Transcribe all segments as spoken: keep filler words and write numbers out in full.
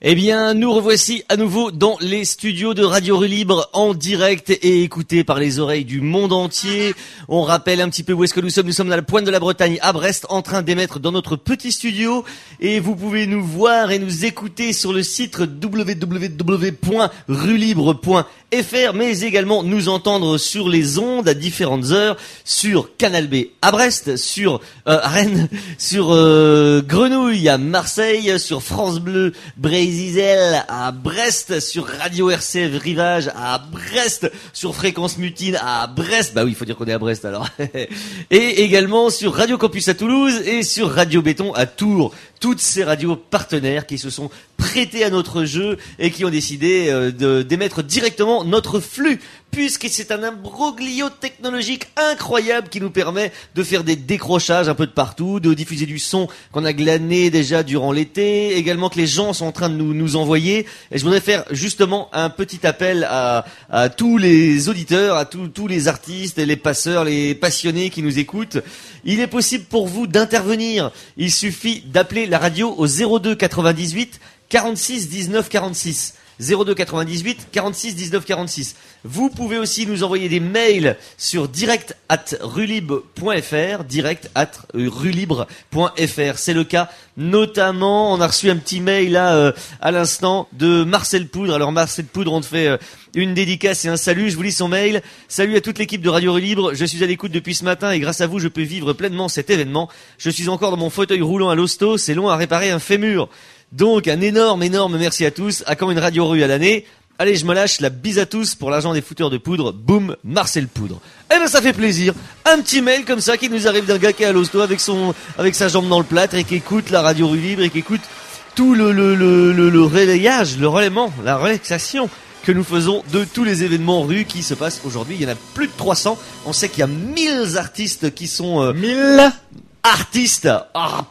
Eh bien, nous revoici à nouveau dans les studios de Radio Rue Libre, en direct et écouté par les oreilles du monde entier. On rappelle un petit peu où est-ce que nous sommes. Nous sommes à la pointe de la Bretagne, à Brest, en train d'émettre dans notre petit studio. Et vous pouvez nous voir et nous écouter sur le site w w w point rue libre point f r, mais également nous entendre sur les ondes à différentes heures, sur Canal B à Brest, sur euh, à Rennes, sur euh, Grenouille à Marseille, sur France Bleu Brésil à Brest, sur Radio R C F Rivage à Brest, sur Fréquence Mutine à Brest, bah oui, il faut dire qu'on est à Brest alors, et également sur Radio Campus à Toulouse et sur Radio Béton à Tours. Toutes ces radios partenaires qui se sont prêtés à notre jeu et qui ont décidé euh, de, d'émettre directement notre flux, puisque c'est un imbroglio technologique incroyable qui nous permet de faire des décrochages un peu de partout, de diffuser du son qu'on a glané déjà durant l'été, également que les gens sont en train de nous, nous envoyer. Et je voudrais faire justement un petit appel à, à tous les auditeurs, à tous, tous les artistes, les passeurs, les passionnés qui nous écoutent. Il est possible pour vous d'intervenir. Il suffit d'appeler la radio au zéro deux quatre-vingt-dix-huit quarante-six dix-neuf quarante-six. zéro deux quatre-vingt-dix-huit quarante-six dix-neuf quarante-six. Vous pouvez aussi nous envoyer des mails sur direct at rulibre point f r, direct at rulibre point f r. C'est le cas notamment, on a reçu un petit mail là euh, à l'instant de Marcel Poudre. Alors Marcel Poudre, on te fait euh, une dédicace et un salut, je vous lis son mail. Salut à toute l'équipe de Radio Rue Libre, je suis à l'écoute depuis ce matin et grâce à vous je peux vivre pleinement cet événement. Je suis encore dans mon fauteuil roulant à l'hosto, c'est long à réparer un fémur. Donc un énorme, énorme merci à tous. À quand une Radio Rue à l'année? Allez, je me lâche, la bise à tous pour l'argent des fouteurs de poudre. Boum, Marcel Poudre. Eh ben ça fait plaisir. Un petit mail comme ça qui nous arrive d'un gars qui est à l'hosto avec son, avec sa jambe dans le plâtre et qui écoute la Radio Rue Libre et qui écoute tout le, le, le, le, le relayage, le relèvement, la relaxation que nous faisons de tous les événements rue qui se passent aujourd'hui. Il y en a plus de trois cents. On sait qu'il y a mille artistes qui sont... Euh, mille artistes. Ah,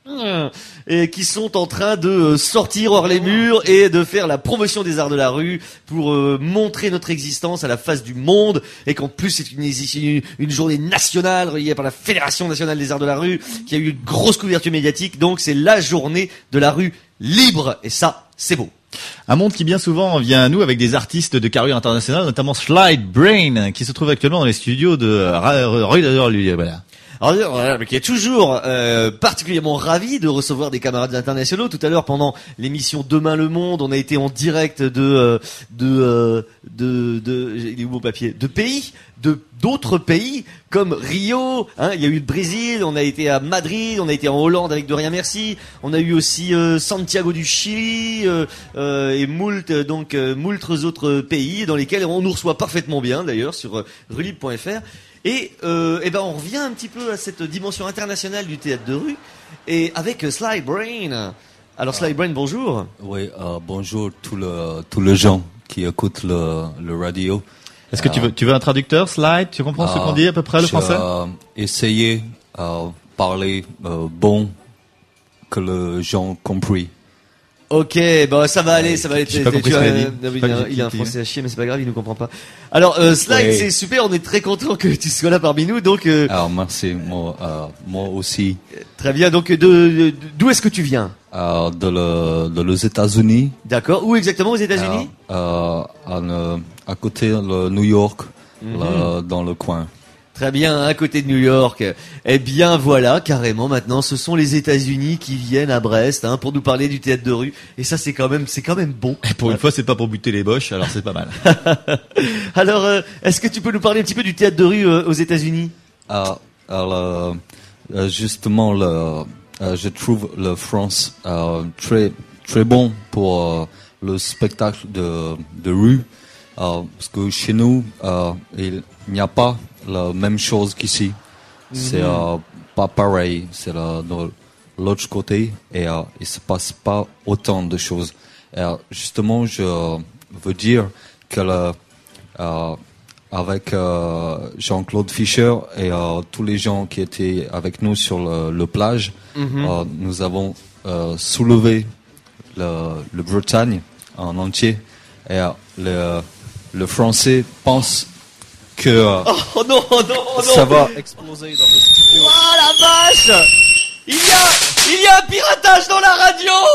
et qui sont en train de sortir hors les murs et de faire la promotion des arts de la rue pour euh, montrer notre existence à la face du monde, et qu'en plus c'est une, une, une journée nationale reliée par la Fédération nationale des arts de la rue qui a eu une grosse couverture médiatique. Donc c'est la journée de la rue libre et ça c'est beau. Un monde qui bien souvent vient à nous avec des artistes de carrure internationale, notamment Slide Brain qui se trouve actuellement dans les studios de Roy. Voilà. Alors, euh, qui est toujours euh, particulièrement ravi de recevoir des camarades internationaux. Tout à l'heure, pendant l'émission Demain le Monde, on a été en direct de euh, de euh, de de, il est où mon papier, de pays, de d'autres pays comme Rio. Hein, il y a eu le Brésil, on a été à Madrid, on a été en Hollande avec De Rien Merci. On a eu aussi euh, Santiago du Chili euh, euh, et moult donc euh, moultres autres pays dans lesquels on nous reçoit parfaitement bien d'ailleurs sur euh, rulibre point f r. Et, euh, et ben on revient un petit peu à cette dimension internationale du théâtre de rue et avec euh, Sly Brain. Alors Sly Brain, bonjour. Oui, euh, bonjour tous le tous les gens qui écoutent le le radio. Est-ce que euh, tu veux tu veux un traducteur, Slide? Tu comprends euh, ce qu'on dit à peu près le français? euh, Essayez euh, parler euh, bon que les gens compris. Ok, bon ça va aller, ça va aller. J'ai pas compris ce qu'il a dit. Il a, il a un français à chier, mais c'est pas grave, il nous comprend pas. Alors euh, Slide, oui. C'est super, on est très content que tu sois là parmi nous. Donc. Euh, Alors merci, moi, euh, moi aussi. Très bien. Donc de, de d'où est-ce que tu viens? Euh, de le de les États-Unis. D'accord. Où exactement aux États-Unis? Euh, euh, à, à côté de New York, mm-hmm. là, dans le coin. Très bien, à côté de New York. Eh bien voilà, carrément maintenant, ce sont les États-Unis qui viennent à Brest hein, pour nous parler du théâtre de rue. Et ça, c'est quand même, c'est quand même bon. Et pour une fois, c'est pas pour buter les boches, alors c'est pas mal. Alors, euh, est-ce que tu peux nous parler un petit peu du théâtre de rue euh, aux États-Unis? Ah, alors, euh, justement, le, euh, je trouve la France euh, très très bon pour euh, le spectacle de de rue, euh, parce que chez nous, euh, il n'y a pas la même chose qu'ici. Mm-hmm. C'est euh, pas pareil. C'est euh, de l'autre côté et euh, il se passe pas autant de choses. Et, euh, justement, je veux dire que le, euh, avec euh, Jean-Claude Fischer et euh, tous les gens qui étaient avec nous sur le, le plage, mm-hmm. euh, nous avons euh, soulevé le, le Bretagne en entier. Et euh, le, le Français pense que euh, oh non, oh non, oh non. Ça va exploser dans le studio. Oh la vache! Il y a, il y a un piratage dans la radio!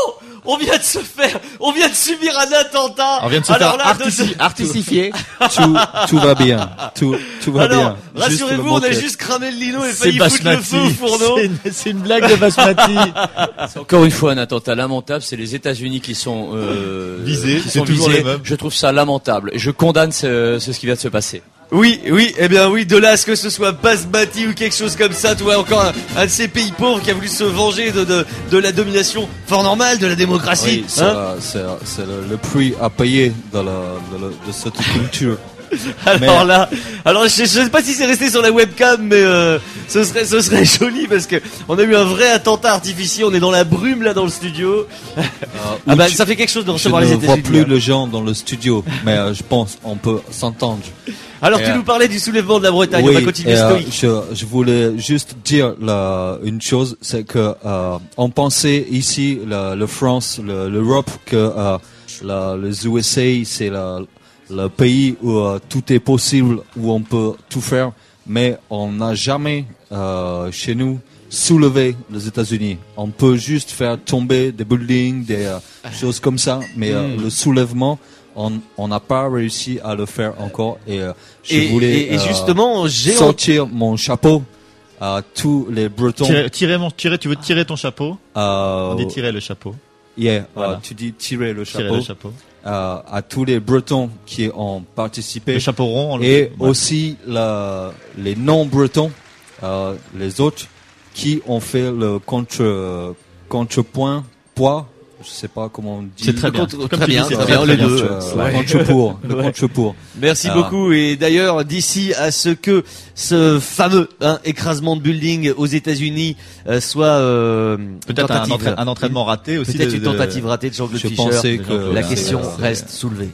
on vient de se faire, on vient de subir un attentat. On vient de se Alors faire là, artici- de- artificier. tout, tout va bien. Tout, tout va Alors, bien. Juste rassurez-vous, le on a moquette. juste cramé le lino et C'est failli foutre le feu au Basmati. fourneau. C'est une, c'est une blague de Basmati. C'est encore une fois un attentat lamentable. C'est les États-Unis qui sont euh, Visés, qui c'est sont toujours visés. les mêmes. Je trouve ça lamentable et je condamne ce, ce, ce qui vient de se passer. Oui, oui, eh bien oui, de là à ce que ce soit Basmati ou quelque chose comme ça, tu vois, encore un, un de ces pays pauvres qui a voulu se venger de, de, de la domination fort normale de la démocratie. Oui, c'est, hein. la- c'est, c'est le, le prix à payer de, la, de, la- de cette culture. Alors là, alors je, je sais pas si c'est resté sur la webcam, mais euh, ce serait, ce serait joli parce que on a eu un vrai attentat artificiel. On est dans la brume là dans le studio. Euh, Ah où bah tu- ça fait quelque chose de je recevoir ne les vois États-Unis. plus hein. les gens dans le studio, mais euh, je pense on peut s'entendre. Alors Et, tu euh, nous parlais du soulèvement de la Bretagne. Oui, on va continuer et, euh, stoïque. je, je voulais juste dire la, une chose, c'est que euh, on pensait ici, la, le France, le- l'Europe, que euh, la, les U S A c'est la, le pays où euh, tout est possible, où on peut tout faire, mais on n'a jamais euh, chez nous soulevé les États-Unis. On peut juste faire tomber des buildings, des euh, choses comme ça, mais euh, Mm. le soulèvement, on on n'a pas réussi à le faire encore. Et euh, je Et, voulais et- et euh, justement, j'ai sortir mon chapeau à tous les Bretons. Tirer, tirer mon, tirer, tu veux tirer ton chapeau? Euh, On dit tirer le chapeau. yeah, Voilà. euh, tu dis tirer le Tirer chapeau. le chapeau. euh, à tous les Bretons qui ont participé. Le chapeau rond. on le- Et ouais. aussi la, les non-Bretons, euh, les autres, qui ont fait le contre, contrepoint, poids, je sais pas comment on dit. C'est très bien. contre- Comme très tu bien, dis, c'est très très, bien, très les bien. deux. Euh, Ouais. Le contre-pour, le Ouais. contre-pour. Merci Ah. beaucoup. Et d'ailleurs, d'ici à ce que ce fameux hein, écrasement de building aux États-Unis euh, soit euh, Peut-être un, tentative. entra- un entraînement raté aussi. Peut-être de- une de- tentative ratée de Jean-Claude Je Fischer. pensais que La c'est- question c'est- reste soulevée.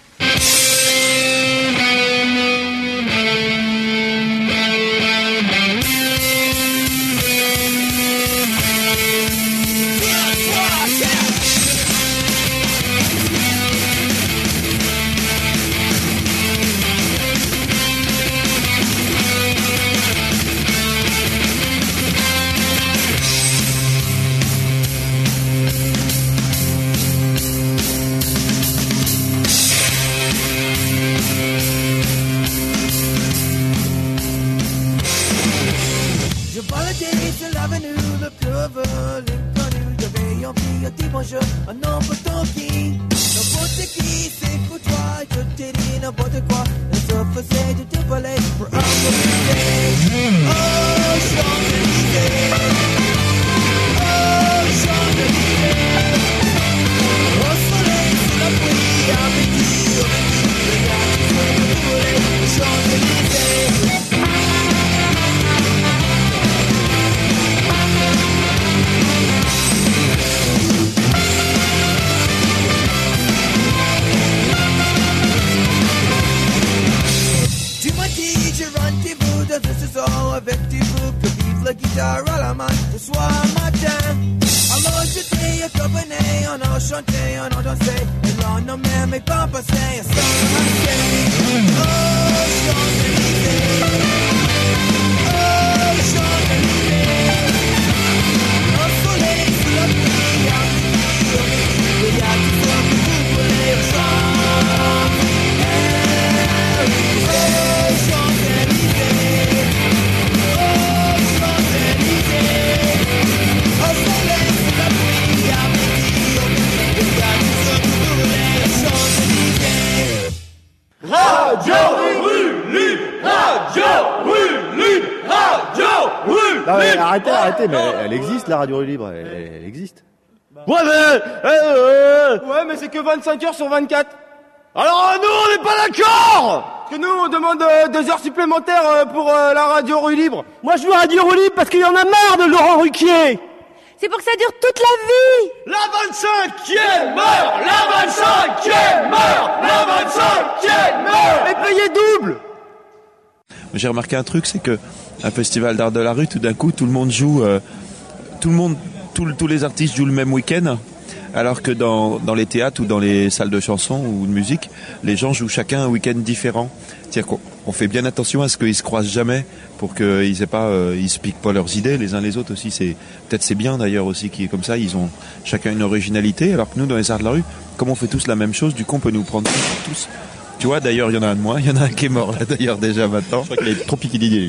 Je volontaire sur l'avenue, le fleuve, l'inconnu, je vais en fille, dis bonjour, un nombre qui, n'importe qui, c'est pour toi, je t'ai dit n'importe quoi, et se faisait de te voler pour un peu Oh, Champs-Élysées, oh, Champs-Élysées, au soleil, sous la pluie, à midi, au midi, regarde, tu sais que tu voulais, Champs-Élysées. Tu m'as dit, j'ai rendez-vous dans ce soir avec tes groupes, que vive la guitare à la main, ce soir matin. Alors j'étais accompagné, on a chanté, on a dansé, et l'on n'a même pas passé à s'en ramasser. Oh, Champs-Élysées, oh, Champs-Élysées, au soleil, sous la pluie, à midi, au midi, il y a tout ce que vous voulez au Champs-Élysées. Non, mais arrêtez, arrêtez, mais elle, elle existe la radio libre, elle, elle- elle existe. Ouais, mais, euh, euh, Ouais, mais c'est que vingt-cinq heures sur vingt-quatre. alors nous, on n'est pas d'accord. Parce que nous, on demande euh, deux heures supplémentaires euh, pour euh, la radio rue libre. Moi, je veux radio rue libre parce qu'il y en a marre de Laurent Ruquier. C'est pour que ça dure toute la vie. La vingt-cinquième meurt, la vingt-cinquième meurt, la vingt-cinquième meurt. Et payé double. J'ai remarqué un truc, c'est que un festival d'art de la rue, tout d'un coup, tout le monde joue, euh, tout le monde, tout- tous les artistes jouent le même week-end. Alors que dans, dans les théâtres ou dans les salles de chansons ou de musique, les gens jouent chacun un week-end différent. C'est-à-dire qu'on on fait bien attention à ce qu'ils se croisent jamais pour qu'ils aient pas, euh, ils se piquent pas leurs idées les uns les autres aussi. C'est peut-être c'est bien d'ailleurs aussi qui est comme ça. Ils ont chacun une originalité. Alors que nous dans les arts de la rue, comme on fait tous la même chose, du coup on peut nous prendre tous. Tu vois, d'ailleurs il y en a un de moins, il y en a un qui est mort là d'ailleurs déjà maintenant. Je crois qu'il est trop piqué d'idées.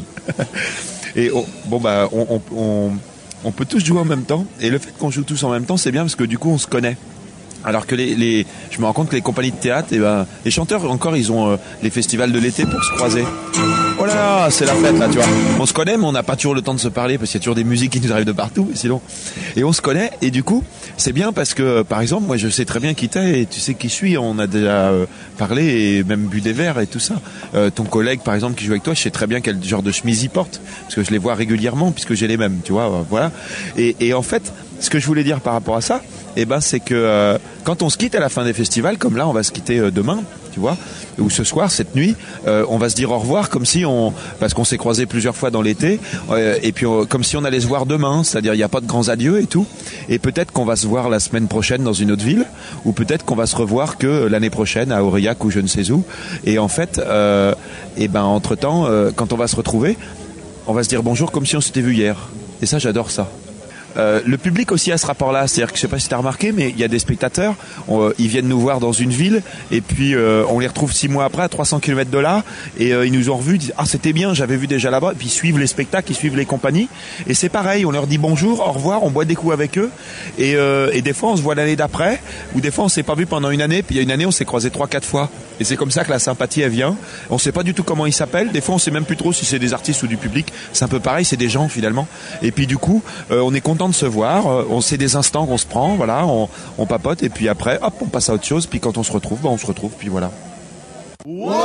Et on, bon bah on, on, on, on peut tous jouer en même temps. Et le fait qu'on joue tous en même temps, c'est bien parce que du coup on se connaît. Alors que les, les, je me rends compte que les compagnies de théâtre, eh ben, les chanteurs encore, ils ont euh, les festivals de l'été pour se croiser. Oh là là, c'est la fête là, tu vois. On se connaît, mais on n'a pas toujours le temps de se parler parce qu'il y a toujours des musiques qui nous arrivent de partout. Et sinon, et on se connaît. Et du coup, c'est bien parce que, par exemple, moi, je sais très bien qui t'es et tu sais qui je suis. On a déjà euh, parlé et même bu des verres et tout ça. Euh, ton collègue, par exemple, qui joue avec toi, je sais très bien quel genre de chemise il porte parce que je les vois régulièrement puisque j'ai les mêmes, tu vois. Euh, voilà. Et, et en fait, ce que je voulais dire par rapport à ça, eh ben, c'est que euh, quand on se quitte à la fin des festivals, comme là, on va se quitter euh, demain, tu vois, ou ce soir, cette nuit, euh, on va se dire au revoir comme si on, parce qu'on s'est croisés plusieurs fois dans l'été, euh, et puis on, comme si on allait se voir demain, c'est-à-dire il n'y a pas de grands adieux et tout, et peut-être qu'on va se voir la semaine prochaine dans une autre ville, ou peut-être qu'on va se revoir que l'année prochaine à Aurillac ou je ne sais où, et en fait, euh, et ben entre temps, euh, quand on va se retrouver, on va se dire bonjour comme si on s'était vu hier, et ça j'adore ça. Euh, le public aussi a ce rapport-là, c'est-à-dire que je sais pas si tu as remarqué, mais il y a des spectateurs, on, ils viennent nous voir dans une ville et puis euh, on les retrouve six mois après à trois cents kilomètres de là et euh, ils nous ont revus, ils disent ah c'était bien, j'avais vu déjà là-bas, et puis ils suivent les spectacles, ils suivent les compagnies et c'est pareil, on leur dit bonjour, au revoir, on boit des coups avec eux et, euh, et des fois on se voit l'année d'après ou des fois on s'est pas vu pendant une année, puis il y a une année on s'est croisé trois quatre fois et c'est comme ça que la sympathie elle vient. On sait pas du tout comment ils s'appellent, des fois on sait même plus trop si c'est des artistes ou du public, c'est un peu pareil, c'est des gens finalement et puis du coup euh, on est content de se voir, euh, on sait des instants qu'on se prend, voilà, on, on papote et puis après hop on passe à autre chose, puis quand on se retrouve, bah, on se retrouve, puis voilà. Ouais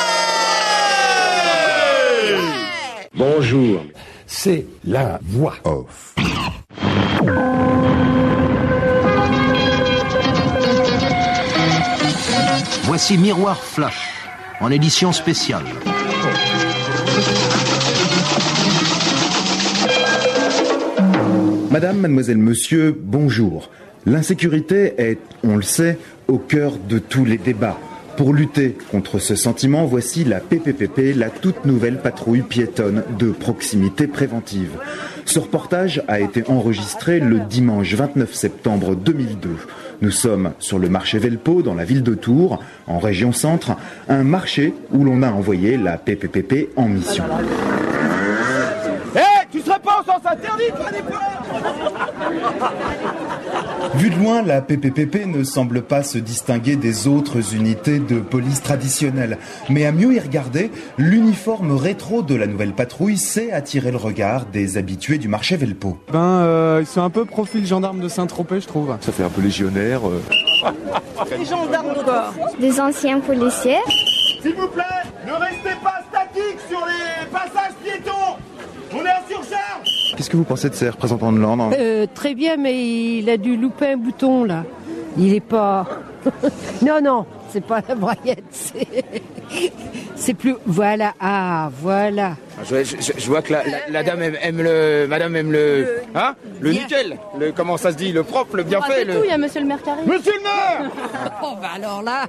Bonjour, c'est la voix off. Voici Miroir Flash, en édition spéciale. Madame, mademoiselle, monsieur, bonjour. L'insécurité est, on le sait, au cœur de tous les débats. Pour lutter contre ce sentiment, voici la P P P P, la toute nouvelle patrouille piétonne de proximité préventive. Ce reportage a été enregistré le dimanche vingt-neuf septembre deux mille deux. Nous sommes sur le marché Velpeau, dans la ville de Tours, en région centre, un marché où l'on a envoyé la P P P P en mission. Hé, hey, tu serais pas en sens interdit, toi, des fois. Vu de loin, la P P P P ne semble pas se distinguer des autres unités de police traditionnelles. Mais à mieux y regarder, l'uniforme rétro de la nouvelle patrouille sait attirer le regard des habitués du marché Velpeau. Ben, euh, ils sont un peu profil gendarme de Saint-Tropez, je trouve. Ça fait un peu légionnaire. Euh... Des gendarmes de quoi? Des anciens policiers. S'il vous plaît, ne restez pas statique sur les passages piétons. On est en surcharge. Qu'est-ce que vous pensez de ces représentants de l'ordre? euh, Très bien, mais il a dû louper un bouton, là. Il est pas... non, non, c'est pas la braillette, c'est... c'est plus... Voilà, ah, voilà. Je, je, je vois que la, la, la dame aime, aime le... Madame aime le... Hein Le bien. Nickel, le, comment ça se dit? Le propre, le bien oh, fait. C'est le... tout, il y a monsieur le maire qui arrive. Monsieur le maire. Oh, bah alors là...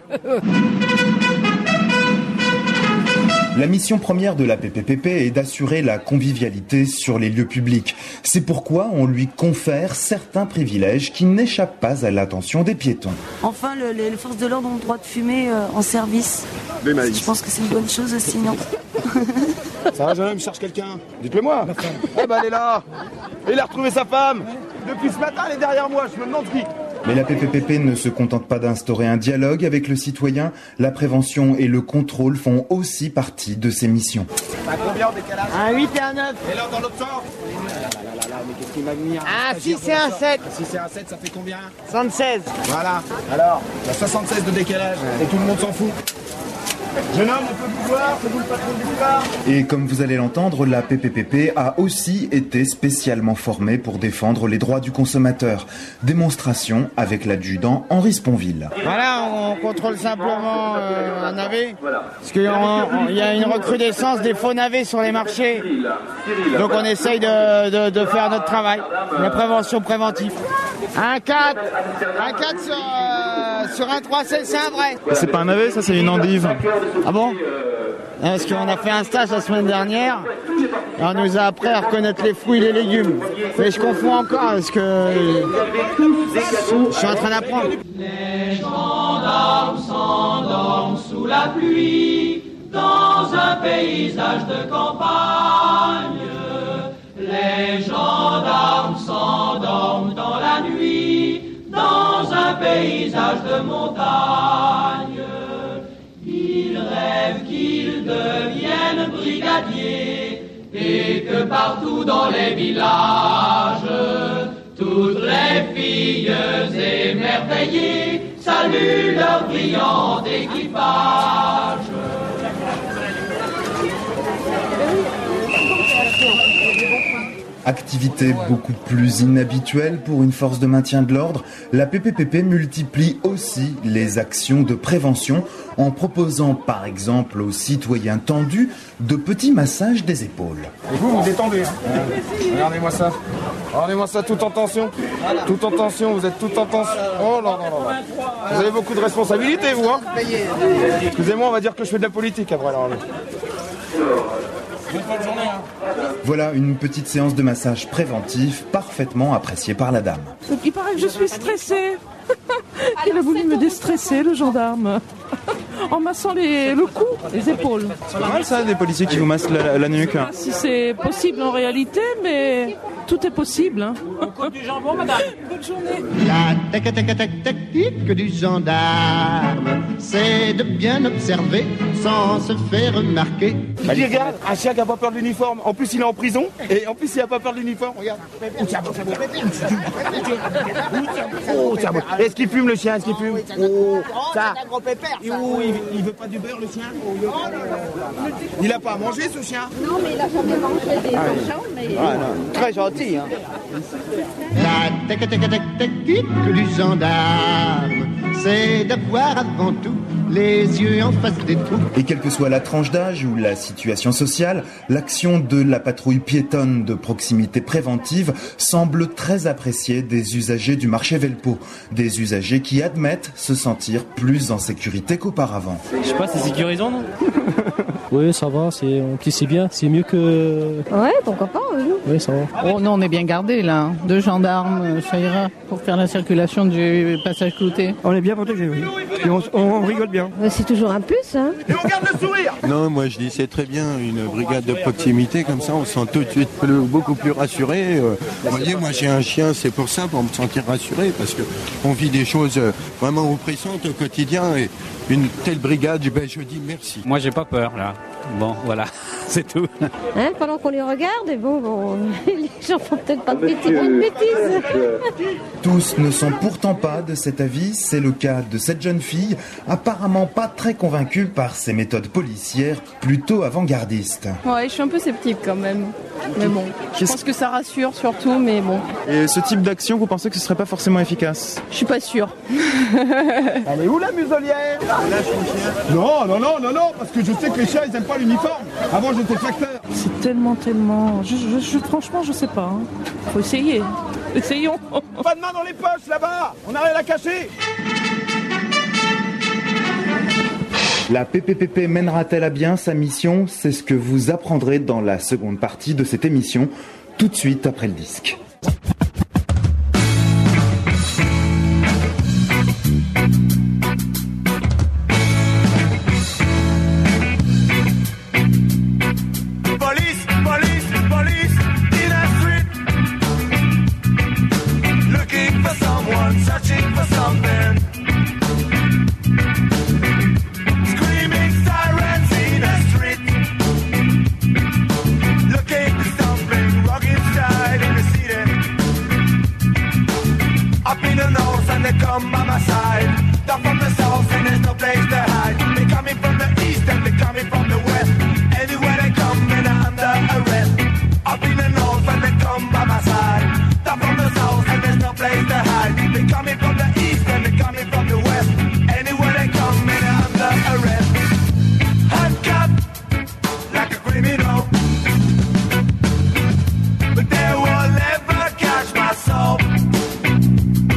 La mission première de la P P P P est d'assurer la convivialité sur les lieux publics. C'est pourquoi on lui confère certains privilèges qui n'échappent pas à l'attention des piétons. Enfin, le, les forces de l'ordre ont le droit de fumer euh, en service. Des maïs. Je pense que c'est une bonne chose aussi, non? Ça va, jeune homme, cherche quelqu'un. Dites-le moi. Eh ben, elle est là. Et il a retrouvé sa femme. Depuis ce matin, elle est derrière moi. Je me demande qui. Mais la P P P P ne se contente pas d'instaurer un dialogue avec le citoyen. La prévention et le contrôle font aussi partie de ses missions. À combien en décalage? Un huit et un neuf. Et là, dans l'autre sens? Mais qu'est-ce qu'il m'a mis? Un six et un sept. six et un sept, ça fait combien? soixante-seize. Voilà. Alors, il y a soixante-seize de décalage. Et tout le monde s'en fout. Jeune homme, on peut vous voir, c'est vous le patron du boulevard. Et comme vous allez l'entendre, la P P P P a aussi été spécialement formée pour défendre les droits du consommateur. Démonstration avec l'adjudant Henri Sponville. Voilà, on contrôle simplement euh, un navet, parce qu'il y a une recrudescence des faux navets sur les marchés. Donc on essaye de, de, de faire notre travail, la prévention préventive. Un quatre. Un quatre sur, euh, sur un trois C, c'est un vrai. C'est pas un navet, ça c'est une endive. Ah bon? Parce qu'on a fait un stage la semaine dernière et on nous a appris à reconnaître les fruits et les légumes. Mais je confonds encore parce que je suis en train d'apprendre. Les gendarmes s'endorment sous la pluie dans un paysage de campagne. Les gendarmes s'endorment dans la nuit dans un paysage de montagne. Ils rêvent qu'ils deviennent brigadiers et que partout dans les villages, toutes les filles émerveillées saluent leur brillant équipage. Activité beaucoup plus inhabituelle pour une force de maintien de l'ordre, la P P P P multiplie aussi les actions de prévention en proposant par exemple aux citoyens tendus de petits massages des épaules. Et vous, vous détendez. Hein. Regardez-moi ça. Regardez-moi ça, tout en tension. Tout en tension, vous êtes tout en tension. Oh là là là là. Vous avez beaucoup de responsabilités, vous, hein. Excusez-moi, on va dire que je fais de la politique après. Alors, voilà une petite séance de massage préventif parfaitement appréciée par la dame. Il paraît que je suis stressée. Il a voulu me déstresser, le gendarme, en massant les, le cou, les épaules. C'est pas mal ça, des policiers qui vous massent la, la nuque. Ah, si c'est possible en réalité, mais tout est possible. Hein. On coupe du jambon, madame. Bonne journée. La tactique du gendarme, c'est de bien observer sans se faire remarquer. Bah, dis, regarde, un chien qui n'a pas peur de l'uniforme. En plus, il est en prison. Et en plus, il n'a pas peur de l'uniforme. Regarde. Oh, tiens, est-ce qu'il fume le chien? Est-ce qu'il fume? Oh, ça. Oh, il, il veut pas du beurre le chien? Il a pas à manger ce chien? Non, mais il a jamais mangé des cochons, mais... Ah, non. Très gentil, hein. La tactique du gendarme, c'est d'avoir avant tout les yeux en face des trous. Et quelle que soit la tranche d'âge ou la situation sociale, l'action de la patrouille piétonne de proximité préventive semble très appréciée des usagers du marché Velpo. Des usagers qui admettent se sentir plus en sécurité qu'auparavant. Je sais pas, c'est sécurisant, non? Oui, ça va, c'est, en plus c'est bien, c'est mieux que... Ouais, pourquoi pas, oui. Oui, ça va. Oh non, on est bien gardés là. Deux gendarmes, ça ira pour faire la circulation du passage clouté. On est bien protégés, oui. Et on, on rigole bien. C'est toujours un plus, hein. Et on garde le sourire. Non, moi je dis c'est très bien, une brigade de proximité, comme ça on se sent tout de suite plus, beaucoup plus rassuré. Euh, vous voyez, moi j'ai un chien, c'est pour ça, pour me sentir rassuré, parce que on vit des choses vraiment oppressantes au quotidien, et une telle brigade, ben, je dis merci. Moi j'ai pas peur, là. Bon, voilà, c'est tout. Hein, pendant qu'on les regarde, et bon, bon, les gens font peut-être pas de bêtises. De bêtises. Tous ne sont pourtant pas de cet avis. C'est le cas de cette jeune fille, apparemment pas très convaincue par ces méthodes policières plutôt avant-gardistes. Ouais, je suis un peu sceptique quand même. Mais bon, je pense que ça rassure surtout, mais bon. Et ce type d'action, vous pensez que ce serait pas forcément efficace? Je suis pas sûre. Elle est où la muselière? Non, non, non, non, non, parce que je sais que les chiens ils aiment pas l'uniforme. Avant j'étais facteur. C'est tellement, tellement... Je, je, je, franchement, je sais pas. Hein. Faut essayer. Essayons. Pas de main dans les poches là-bas. On a rien à cacher. La P P P P mènera-t-elle à bien sa mission? C'est ce que vous apprendrez dans la seconde partie de cette émission, tout de suite après le disque. Come by my side. They're from the south and there's no place to hide. They coming from the east and they coming from the west. Anywhere they come and they're under arrest. Up in the north and they come by my side. They're from the south and there's no place to hide. They coming from the east and they coming from the west. Anywhere they come and they're under arrest. Handcuffed like a criminal, but they will never catch my soul.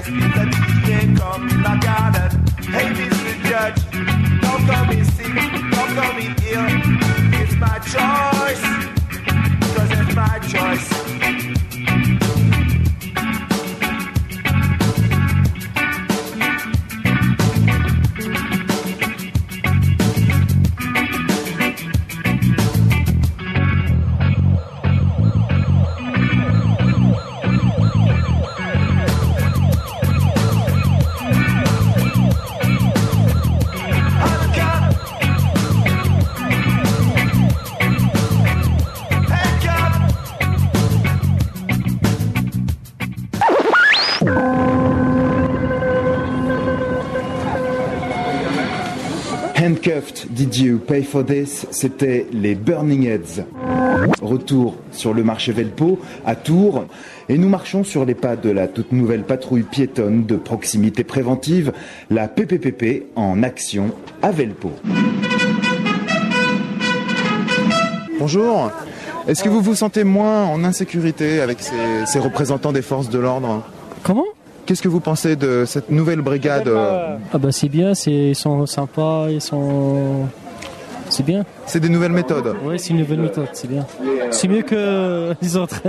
The D J come in the garden. Hey, Mister Judge, don't call me sick, don't call me ill. It's my choice, cause it's my choice. Handcuffed, Did You Pay For This? C'était les Burning Heads. Retour sur le marché Velpo à Tours et nous marchons sur les pas de la toute nouvelle patrouille piétonne de proximité préventive, la P P P P en action à Velpo. Bonjour. Est-ce que vous vous sentez moins en insécurité avec ces, ces représentants des forces de l'ordre? Comment? Qu'est-ce que vous pensez de cette nouvelle brigade? Ah bah c'est bien, c'est, ils sont sympas, ils sont... C'est bien. C'est des nouvelles méthodes? Oui, c'est une nouvelle méthode, c'est bien. C'est mieux que les autres.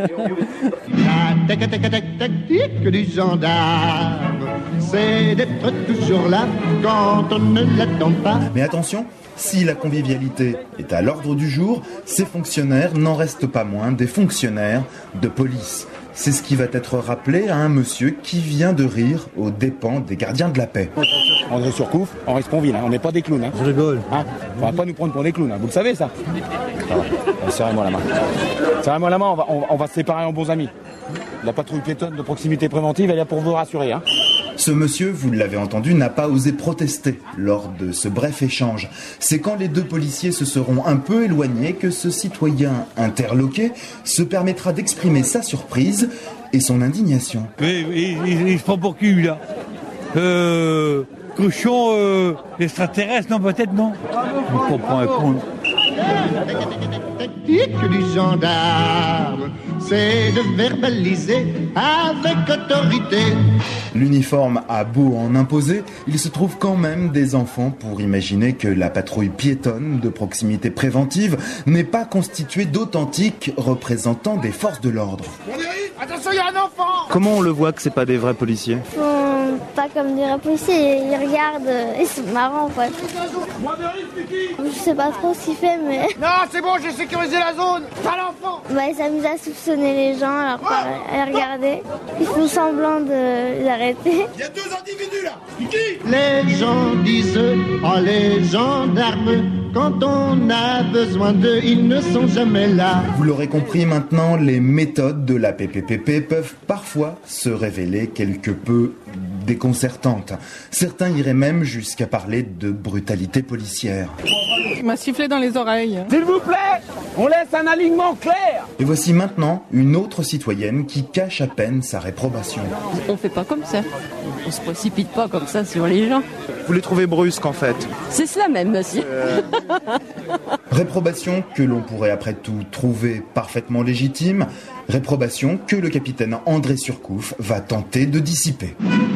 La tactique du gendarme, c'est d'être toujours là quand on ne l'attend pas. Mais attention, si la convivialité est à l'ordre du jour, ces fonctionnaires n'en restent pas moins des fonctionnaires de police. C'est ce qui va être rappelé à un monsieur qui vient de rire aux dépens des gardiens de la paix. André Surcouf, Henri Sponville, hein, on n'est pas des clowns. Hein. Je rigole. Hein, on va pas nous prendre pour des clowns, hein, vous le savez ça. Ah, serrez-moi la main. Serrez-moi la main, on va, on, on va se séparer en bons amis. La patrouille piétonne de proximité préventive, elle est là pour vous rassurer. Hein. Ce monsieur, vous l'avez entendu, n'a pas osé protester lors de ce bref échange. C'est quand les deux policiers se seront un peu éloignés que ce citoyen interloqué se permettra d'exprimer sa surprise et son indignation. Mais il, il, il se prend pour qui, là euh, Cochon euh, extraterrestre, non, peut-être, non. Je comprends un con. La tactique du gendarme, c'est de verbaliser avec autorité. L'uniforme a beau en imposer, il se trouve quand même des enfants pour imaginer que la patrouille piétonne de proximité préventive n'est pas constituée d'authentiques représentants des forces de l'ordre. Attention, il y a un enfant! Comment on le voit que c'est pas des vrais policiers? Ils sont pas comme des vrais policiers, ils regardent, ils sont marrants en fait. Je sais pas trop ce qu'il fait, mais... Non, c'est bon, j'ai sécurisé la zone! Pas l'enfant! Bah, ils s'amusent à soupçonner les gens, alors pas à les regarder. Ils font semblant de les arrêter. Il y a deux individus là! Qui? Les gens disent, oh les gendarmes, quand on a besoin d'eux, ils ne sont jamais là. Vous l'aurez compris maintenant, les méthodes de la P P P P peuvent parfois se révéler quelque peu déconcertantes. Certains iraient même jusqu'à parler de brutalité policière. Il m'a sifflé dans les oreilles. S'il vous plaît, on laisse un alignement clair. Et voici maintenant une autre citoyenne qui cache à peine sa réprobation. On fait pas comme ça. On se précipite pas comme ça sur les gens. Vous les trouvez brusques en fait? C'est cela même, monsieur. Euh... Réprobation que l'on pourrait après tout trouver parfaitement légitime. Réprobation que le capitaine André Surcouf va tenter de dissiper.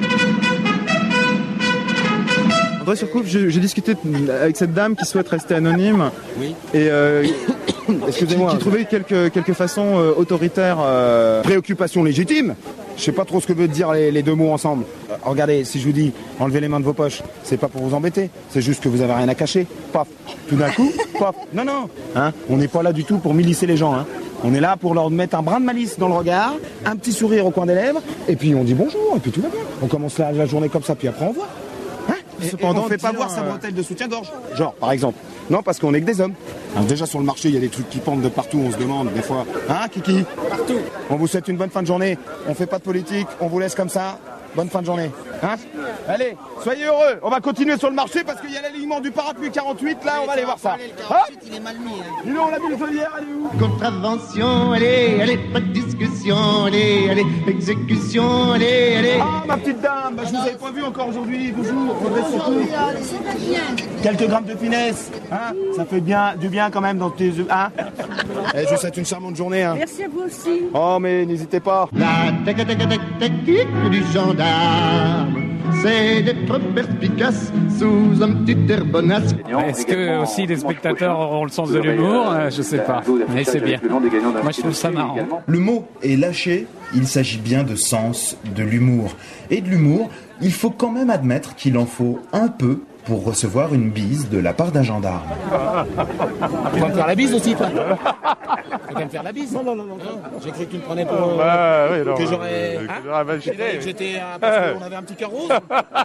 André Surcouf, j'ai discuté avec cette dame qui souhaite rester anonyme. Oui. Et euh, excusez-moi, qui, qui trouvait quelques, quelques façons euh, autoritaires. Euh... Préoccupation légitime. Je sais pas trop ce que veulent dire les, les deux mots ensemble. Euh, regardez, si je vous dis enlevez les mains de vos poches, c'est pas pour vous embêter, c'est juste que vous avez rien à cacher. Paf. Tout d'un coup, paf. Non, non. Hein, on n'est pas là du tout pour milicer les gens. Hein. On est là pour leur mettre un brin de malice dans le regard, un petit sourire au coin des lèvres, et puis on dit bonjour, et puis tout va bien. On commence la, la journée comme ça, puis après on voit. Hein, et, Cependant, et on fait pas voir sa bretelle de soutien-gorge. Genre, par exemple. Non, parce qu'on est que des hommes. Alors déjà sur le marché, il y a des trucs qui pendent de partout, on se demande des fois. Hein, Kiki? Partout. On vous souhaite une bonne fin de journée. On fait pas de politique, on vous laisse comme ça. Bonne fin de journée. Hein? Allez, soyez heureux. On va continuer sur le marché parce qu'il y a l'alignement du parapluie quarante-huit. Là, on va aller voir ça. Hop! Il est mal mis. Hein. Dis-le, on l'a vu le solière, elle est où? Contravention, allez, allez, pas de discussion, allez, allez, exécution, allez, allez. Ah, ma petite dame, bah, je vous avais pas vu encore aujourd'hui, bonjour, regrette surtout. Quelques grammes de finesse, hein, ça fait bien, du bien quand même dans tes œufs, hein. Eh, je vous souhaite une charmante journée, hein. Merci à vous aussi. Oh, mais n'hésitez pas. La technique du gendarme, c'est d'être perspicace sous un petit air bonasse. Est-ce que aussi les spectateurs auront le sens de l'humour? euh, Je sais pas, mais c'est bien. Moi je trouve ça marrant. Le mot est lâché, il s'agit bien de sens, de l'humour. Et de l'humour, il faut quand même admettre qu'il en faut un peu pour recevoir une bise de la part d'un gendarme. Tu vas me faire la bise aussi, toi? Tu vas me faire la bise? Non, non, non, non. J'ai cru que tu me prenais pour... Euh, bah, oui, non, que j'aurais... euh, Hein que j'aurais vachiné, que oui. j'étais... euh, parce qu'on avait un petit cœur rose.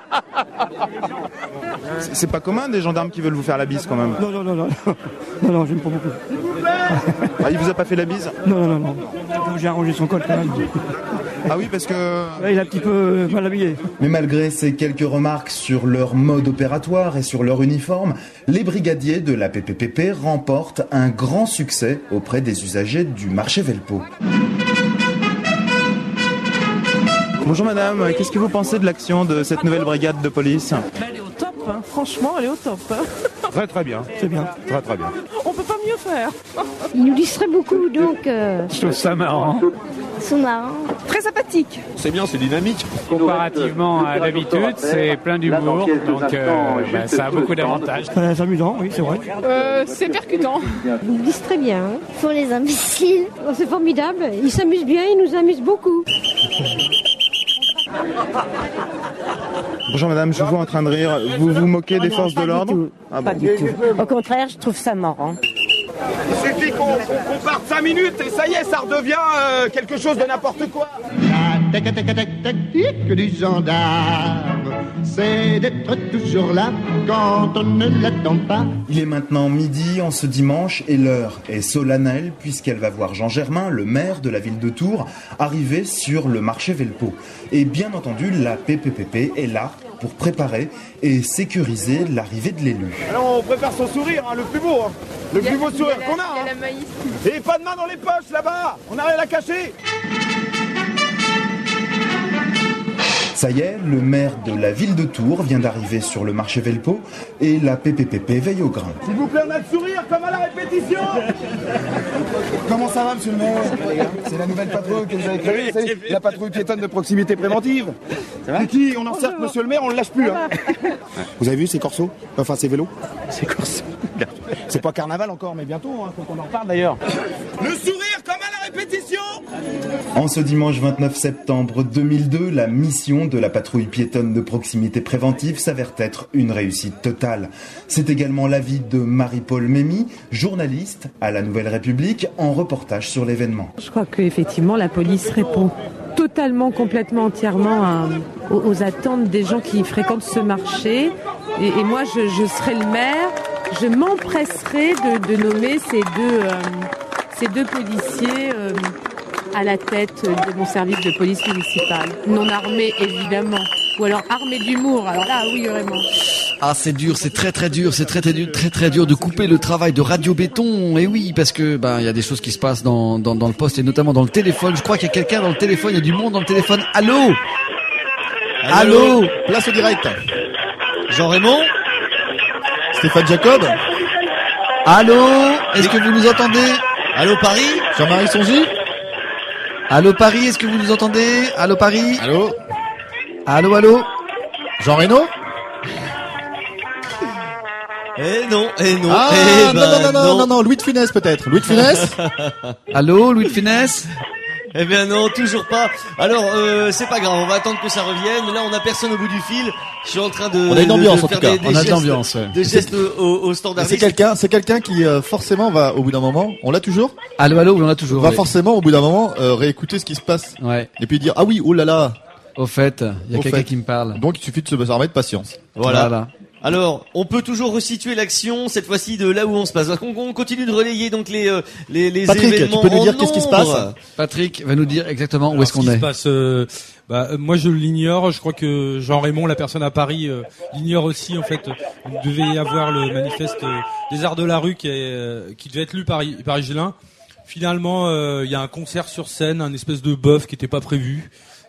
C'est- C'est pas commun des gendarmes qui veulent vous faire la bise quand même. Non, non, non, non. Non, non, j'aime pas beaucoup. Ah, il vous a pas fait la bise? Non, non, non, non. J'ai arrangé son col quand même. Ah oui, parce que... Ouais, il a un petit peu mal habillé. Mais malgré ces quelques remarques sur leur mode opératoire et sur leur uniforme, les brigadiers de la P P P P remportent un grand succès auprès des usagers du marché Velpo. Bonjour madame, qu'est-ce que vous pensez de l'action de cette nouvelle brigade de police? Bah, elle est au top, hein. Franchement, elle est au top. Hein. Très très bien. C'est bien. Très très bien. On peut pas mieux faire. Ils nous distrait beaucoup, donc... euh, Je trouve ça marrant. Ils sont marrants. Très sympathique. C'est bien, c'est dynamique. Comparativement à d'habitude, c'est plein d'humour, donc euh, bah, ça a beaucoup d'avantages. Euh, c'est amusant, oui, c'est vrai. Euh, c'est percutant. Ils nous distraient bien. Hein. Ils font les imbéciles. Oh, c'est formidable. Ils s'amusent bien, ils nous amusent beaucoup. Bonjour madame, je vous vois en train de rire. Vous vous moquez des forces de l'ordre? Ah Pas bon. du tout. Au contraire, je trouve ça marrant. Il suffit qu'on qu'on parte cinq minutes et ça y est, ça redevient euh, quelque chose de n'importe quoi. La technique du gendarme, c'est d'être toujours là quand on ne l'attend pas. Il est maintenant midi en ce dimanche et l'heure est solennelle puisqu'elle va voir Jean Germain, le maire de la ville de Tours, arriver sur le marché Velpo. Et bien entendu, la P P P P est là pour préparer et sécuriser l'arrivée de l'élu. Alors on prépare son sourire, hein, le plus beau, hein. Le plus beau sourire qu'on a. Hein. Et pas de main dans les poches là-bas, on n'a rien à cacher. Ça y est, le maire de la ville de Tours vient d'arriver sur le marché Velpo et la P P P P veille au grain. S'il vous plaît, on a le sourire comme à la répétition. Comment ça va, monsieur le maire? C'est la nouvelle patrouille que vous avez créée, c'est la patrouille piétonne de proximité préventive. C'est qui? On encercle monsieur le maire, on le lâche plus. Hein. Vous avez vu ces corsos? Enfin, ces vélos? Ces corsos. C'est pas carnaval encore, mais bientôt, hein, faut qu'on en reparle d'ailleurs. Le sourire comme à la répétition. En ce dimanche vingt-neuf septembre deux mille deux, la mission de la patrouille piétonne de proximité préventive s'avère être une réussite totale. C'est également l'avis de Marie-Paul Mémy, journaliste à la Nouvelle République, en reportage sur l'événement. Je crois qu'effectivement la police répond totalement, complètement, entièrement à, aux, aux attentes des gens qui fréquentent ce marché. Et, et moi, je, je serai le maire, je m'empresserai de, de nommer ces deux, euh, ces deux policiers euh, à la tête de mon service de police municipale. Non armés, évidemment. Ou alors armés d'humour. Alors là, oui, vraiment. Ah, c'est dur, c'est très très dur, c'est très très dur, très très dur de couper le travail de Radio Béton. Et oui, parce que ben il y a des choses qui se passent dans, dans dans le poste et notamment dans le téléphone. Je crois qu'il y a quelqu'un dans le téléphone, il y a du monde dans le téléphone. Allô, allô, place au direct. Jean-Raymond, Stéphane Jacob. Allô, est-ce que vous nous entendez? Allô Paris, Jean-Marie Songy. Allô Paris, est-ce que vous nous entendez? Allô Paris. Allô. Allô, allô. Jean Reno. Eh non, eh non, ah, eh ben non, non, non, non, non, non, non, Louis de Funès peut-être. Louis de Funès. Allô, Louis de Funès. Eh bien non, toujours pas. Alors, euh, c'est pas grave, on va attendre que ça revienne. Là, on a personne au bout du fil. Je suis en train de... On a une ambiance de, de en tout cas. des, des on a de gestes, l'ambiance. Ouais. Des gestes au, au standardiste. C'est quelqu'un, c'est quelqu'un qui euh, forcément va au bout d'un moment. On l'a toujours. Allô, allô, oui, on l'a toujours. Va oui. forcément au bout d'un moment euh, réécouter ce qui se passe. Ouais. Et puis dire ah oui, oh là là. Au fait, il y a Au quelqu'un fait. qui me parle. Donc il suffit de se remettre de patience. Voilà. Voilà. Alors, on peut toujours resituer l'action, cette fois-ci de là où on se passe. On, on continue de relayer donc les euh, les, les Patrick, événements. tu peux nous dire en qu'est-ce qui se nombre. passe? Patrick va nous dire exactement Alors, où est-ce qu'on ce qui est. se passe, euh, bah, euh, moi je l'ignore. Je crois que Jean-Raymond, la personne à Paris, euh, l'ignore aussi. En fait, il devait y avoir le manifeste euh, des arts de la rue qui, est, euh, qui devait être lu par par Gélin. Finalement, euh, il y a un concert sur scène, un espèce de bœuf qui n'était pas prévu.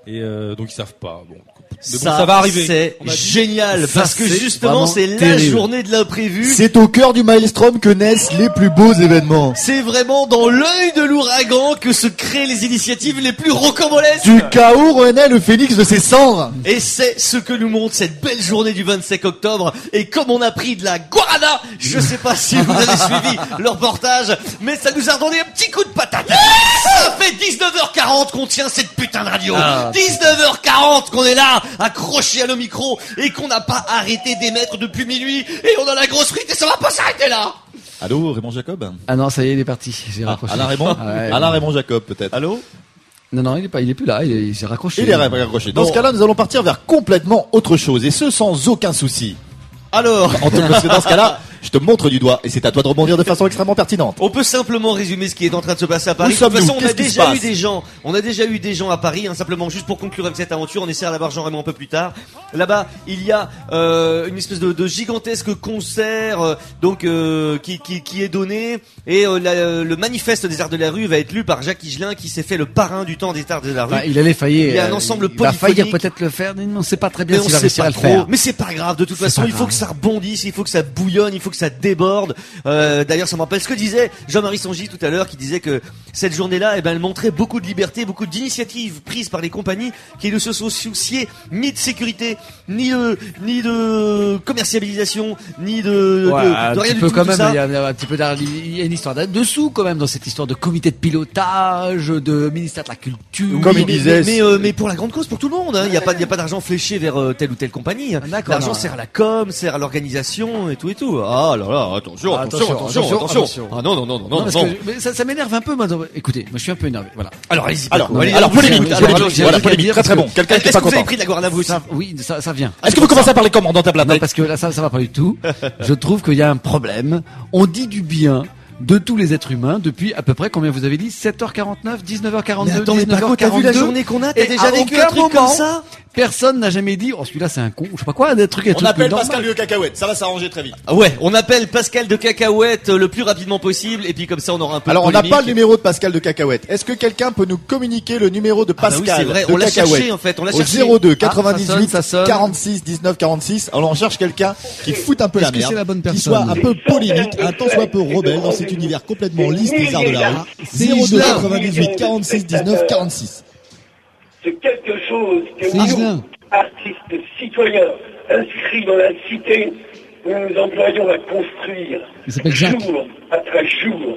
et euh, donc ils savent pas. Bon, mais bon, ça, ça va arriver. C'est On a dit. génial Ça, parce que c'est justement vraiment c'est la terrible. journée de l'imprévu. C'est au cœur du maelstrom que naissent les plus beaux événements. C'est vraiment dans l'œil de l'ouragan que se créent les initiatives les plus rocambolesques. Du chaos renaît le phénix de ses cendres. Et c'est ce que nous montre cette belle journée du vingt-cinq octobre. Et comme on a pris de la guarana, je sais pas si vous avez suivi le reportage, mais ça nous a redonné un petit coup de patate. Ça fait dix-neuf heures quarante qu'on tient cette putain de radio. Ah. dix-neuf heures quarante qu'on est là, accroché à nos micros, et qu'on n'a pas arrêté d'émettre depuis minuit, et on a la grosse frite et ça va pas s'arrêter là. Allô, Raymond Jacob? Ah non, ça y est, il est parti. J'ai Ah, raccroché. Alain Raymond? Ah ouais. Alain Raymond Jacob, peut-être. Allô? Non, non, il est pas, il est plus là. Il, est- il s'est raccroché. Il est raccroché. Dans Bon. ce cas-là, nous allons partir vers complètement autre chose, et ce sans aucun souci. Alors, En tout- Parce que dans ce cas-là, je te montre du doigt, et c'est à toi de rebondir de façon extrêmement pertinente. on peut simplement résumer ce qui est en train de se passer à Paris. Où De toute sommes-nous? façon, on a Qu'est-ce qui se déjà eu passe des gens. On a déjà eu des gens à Paris. Hein, simplement, juste pour conclure avec cette aventure, on essaiera d'avoir Jean-Raymond un peu plus tard. Là-bas, il y a euh, une espèce de, de gigantesque concert, euh, donc euh, qui, qui, qui est donné, et euh, la- le manifeste des arts de la rue va être lu par Jacques Higelin, qui s'est fait le parrain du temps des arts de la rue. Bah, il allait faillir. Il y a un euh, ensemble Il va faillir polyphonique. peut-être le faire, mais on ne sait pas très bien Mais on s'il va sait réussir pas à le trop. faire. Mais c'est pas grave. De toute C'est façon, pas il faut grave. que ça rebondisse, il faut que ça bouillonne, il faut que ça déborde. Euh, D'ailleurs, ça me rappelle ce que disait Jean-Marie Sangy tout à l'heure, qui disait que cette journée-là, eh ben, elle montrait beaucoup de liberté, beaucoup d'initiatives prises par les compagnies qui ne se sont souciées ni de sécurité, ni de, ni de commercialisation, ni de, Ouais, de, un de rien petit du peu tout. quand tout même, ça. il y a il y a un petit peu d'ar- il y a une histoire dessous quand même dans cette histoire de comité de pilotage, de ministère de la culture. Comme Oui, il mais, disait, mais, mais, euh, mais pour la grande cause, pour tout le monde. hein. Il n'y a pas, il y a pas d'argent fléché vers euh, telle ou telle compagnie. D'accord, L'argent non. sert à la com, sert à l'organisation et tout et tout. Ah là là, attention, Ah, attention, attention, attention, attention. Ah non, non, non, non, non. Non, parce non. que- mais ça, ça m'énerve un peu. Moi, dans- écoutez, moi je suis un peu énervé. Voilà. Alors allez-y. Alors, Paco, non, allez, alors, allez, polémique, allez, polémique, allez, j'ai un voilà, truc à polémique, dire très parce très que- bon. Quelqu'un qui est Est-ce pas que vous avez content. pris de la guarana vous aussi Ça, oui, ça, ça vient. Est-ce que vous commencez par les commentaires de la Non, tête? parce que là, ça, ça va pas du tout. Je trouve qu'il y a un problème. On dit du bien de tous les êtres humains depuis à peu près combien vous avez dit sept heures quarante-neuf, dix-neuf heures Mais quarante-deux, attends, mais dix-neuf Paco, heures t'as vu la quarante-deux. journée qu'on a? T'as Et déjà à vécu aucun un truc moment, comme ça? Personne n'a jamais dit, oh celui-là c'est un con, je sais pas quoi, des trucs, des On trucs appelle normaux. Pascal Vieux Cacahuète, ça va s'arranger très vite. Ah ouais, on appelle Pascal de Cacahuète euh, le plus rapidement possible et puis comme ça on aura un peu Alors, de on n'a pas le polémique. numéro de Pascal de Cacahuète. Est-ce que quelqu'un peut nous communiquer le numéro de Ah bah oui, Pascal c'est vrai, de on l'a Cacahuète cherché en fait, on l'a au cherché. zéro deux Ah, ça quatre-vingt-dix-huit sonne, ça sonne. quarante-six dix-neuf quarante-six. Alors, on cherche quelqu'un qui foute un peu la Est-ce que merde, c'est la bonne qui personne soit un peu polémique, un tant soit peu rebelle dans cet univers complètement lisse des arts de la rue. zéro deux quatre-vingt-dix-huit quarante-six dix-neuf quarante-six. C'est quelque chose que C'est nous, Higelin. artistes citoyens inscrits dans la cité, nous nous employons à construire Il s'appelle Jacques. jour après jour.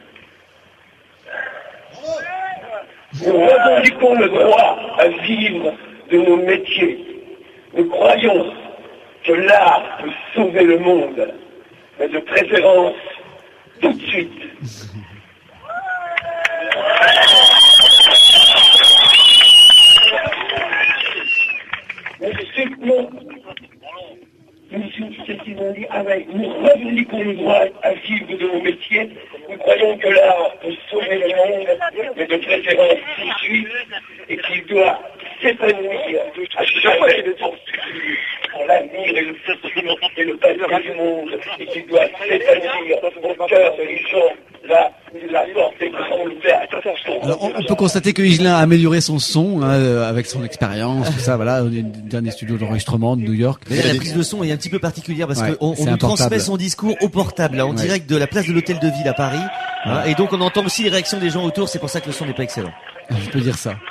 Nous revendiquons le droit à vivre de nos métiers. Nous croyons que l'art peut sauver le monde, mais de préférence tout de suite. Nous soutenons, nous soutenons, ah ouais, nous revendiquons le droit à vivre de nos métiers. Nous croyons que l'art peut sauver le monde, mais de préférence tout de suite, et qu'il doit s'épanouir à jamais de son pour l'avenir et le futur et le passé du monde, et qu'il doit s'épanouir au cœur des gens, là où la porte est grande ouverte. Alors, on, on peut constater que Higelin a amélioré son son hein, euh, avec son expérience, tout ça, voilà, au dernier studio d'enregistrement de New York. Mais là, la prise de son est un petit peu particulière parce Ouais, qu'on on c'est nous un portable. transmet son discours au portable, là, en Ouais. direct de la place de l'Hôtel de Ville à Paris. hein, et donc on entend aussi les réactions des gens autour, c'est pour ça que le son n'est pas excellent. Je peux dire ça.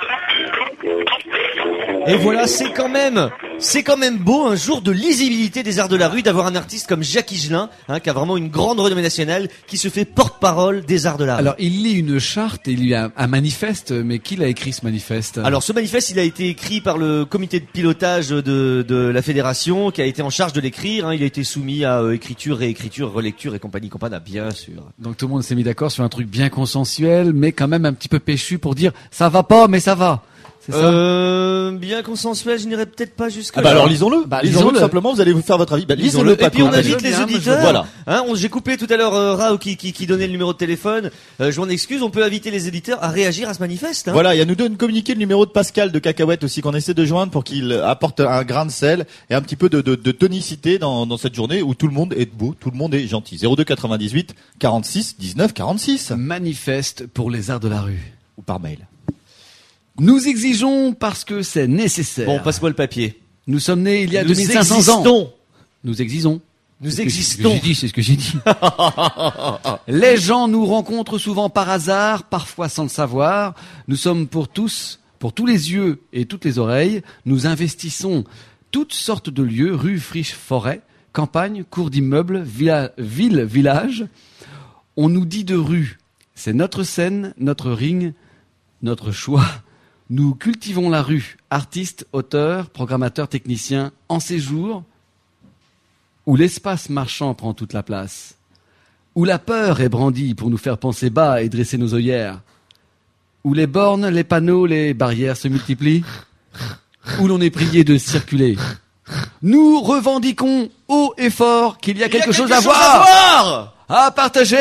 Et voilà, c'est quand même, c'est quand même beau un jour de lisibilité des arts de la rue d'avoir un artiste comme Jacques Higelin, hein, qui a vraiment une grande renommée nationale, qui se fait porte-parole des arts de la rue. Alors, il lit une charte, il lit un, un manifeste, mais qui l'a écrit ce manifeste? Alors ce manifeste, il a été écrit par le comité de pilotage de, de la fédération, qui a été en charge de l'écrire. Hein. Il a été soumis à euh, écriture, réécriture, relecture et compagnie compagnie, bien sûr. Donc tout le monde s'est mis d'accord sur un truc bien consensuel, mais quand même un petit peu péchu pour dire ça va pas, mais ça va. C'est ça? Euh, bien consensuel, je n'irai peut-être pas jusque Ah bah alors lisons-le. Bah, lisons-le lisons-le. tout simplement, vous allez vous faire votre avis. Bah, Lisons-le. lisez-le Et puis on Paco. invite je les viens, moi, je- auditeurs. Voilà. Hein, on- j'ai coupé tout à l'heure euh, Rao qui, qui, qui donnait le numéro de téléphone. Euh, je m'en excuse. On peut inviter les éditeurs à réagir à ce manifeste. Hein. Voilà, il y a nous donne communiquer le numéro de Pascal de Cacahuète aussi qu'on essaie de joindre pour qu'il apporte un grain de sel et un petit peu de, de, de tonicité dans, dans cette journée où tout le monde est beau, tout le monde est gentil. zéro deux quatre-vingt-dix-huit quarante-six dix-neuf quarante-six. Manifeste pour les arts de la rue. Ou par mail. Nous exigeons parce que c'est nécessaire. Bon, passe-moi le papier. Nous sommes nés il y a Nous deux mille cinq cents existons. ans. Nous existons. Nous C'est ce que- existons. C'est ce que j'ai dit, c'est ce que j'ai dit. Les gens nous rencontrent souvent par hasard, parfois sans le savoir. Nous sommes pour tous, pour tous les yeux et toutes les oreilles. Nous investissons toutes sortes de lieux, rues, friches, forêts, campagnes, cours d'immeubles, villa- villes, villages. On nous dit de rue. C'est notre scène, notre ring, notre choix. Nous cultivons la rue. Artistes, auteurs, programmateurs, techniciens, en séjour, où l'espace marchand prend toute la place, où la peur est brandie pour nous faire penser bas et dresser nos œillères, où les bornes, les panneaux, les barrières se multiplient, où l'on est prié de circuler. Nous revendiquons haut et fort qu'il y a quelque, chose, à, chose voir, à voir, à partager,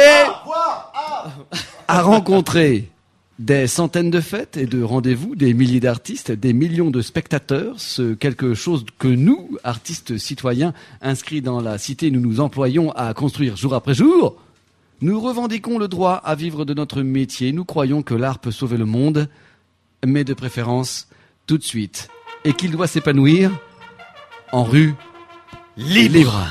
à rencontrer. Des centaines de fêtes et de rendez-vous, des milliers d'artistes, des millions de spectateurs, ce quelque chose que nous, artistes citoyens, inscrits dans la cité, nous nous employons à construire jour après jour. Nous revendiquons le droit à vivre de notre métier. Nous croyons que l'art peut sauver le monde, mais de préférence tout de suite. Et qu'il doit s'épanouir en rue libre. libre.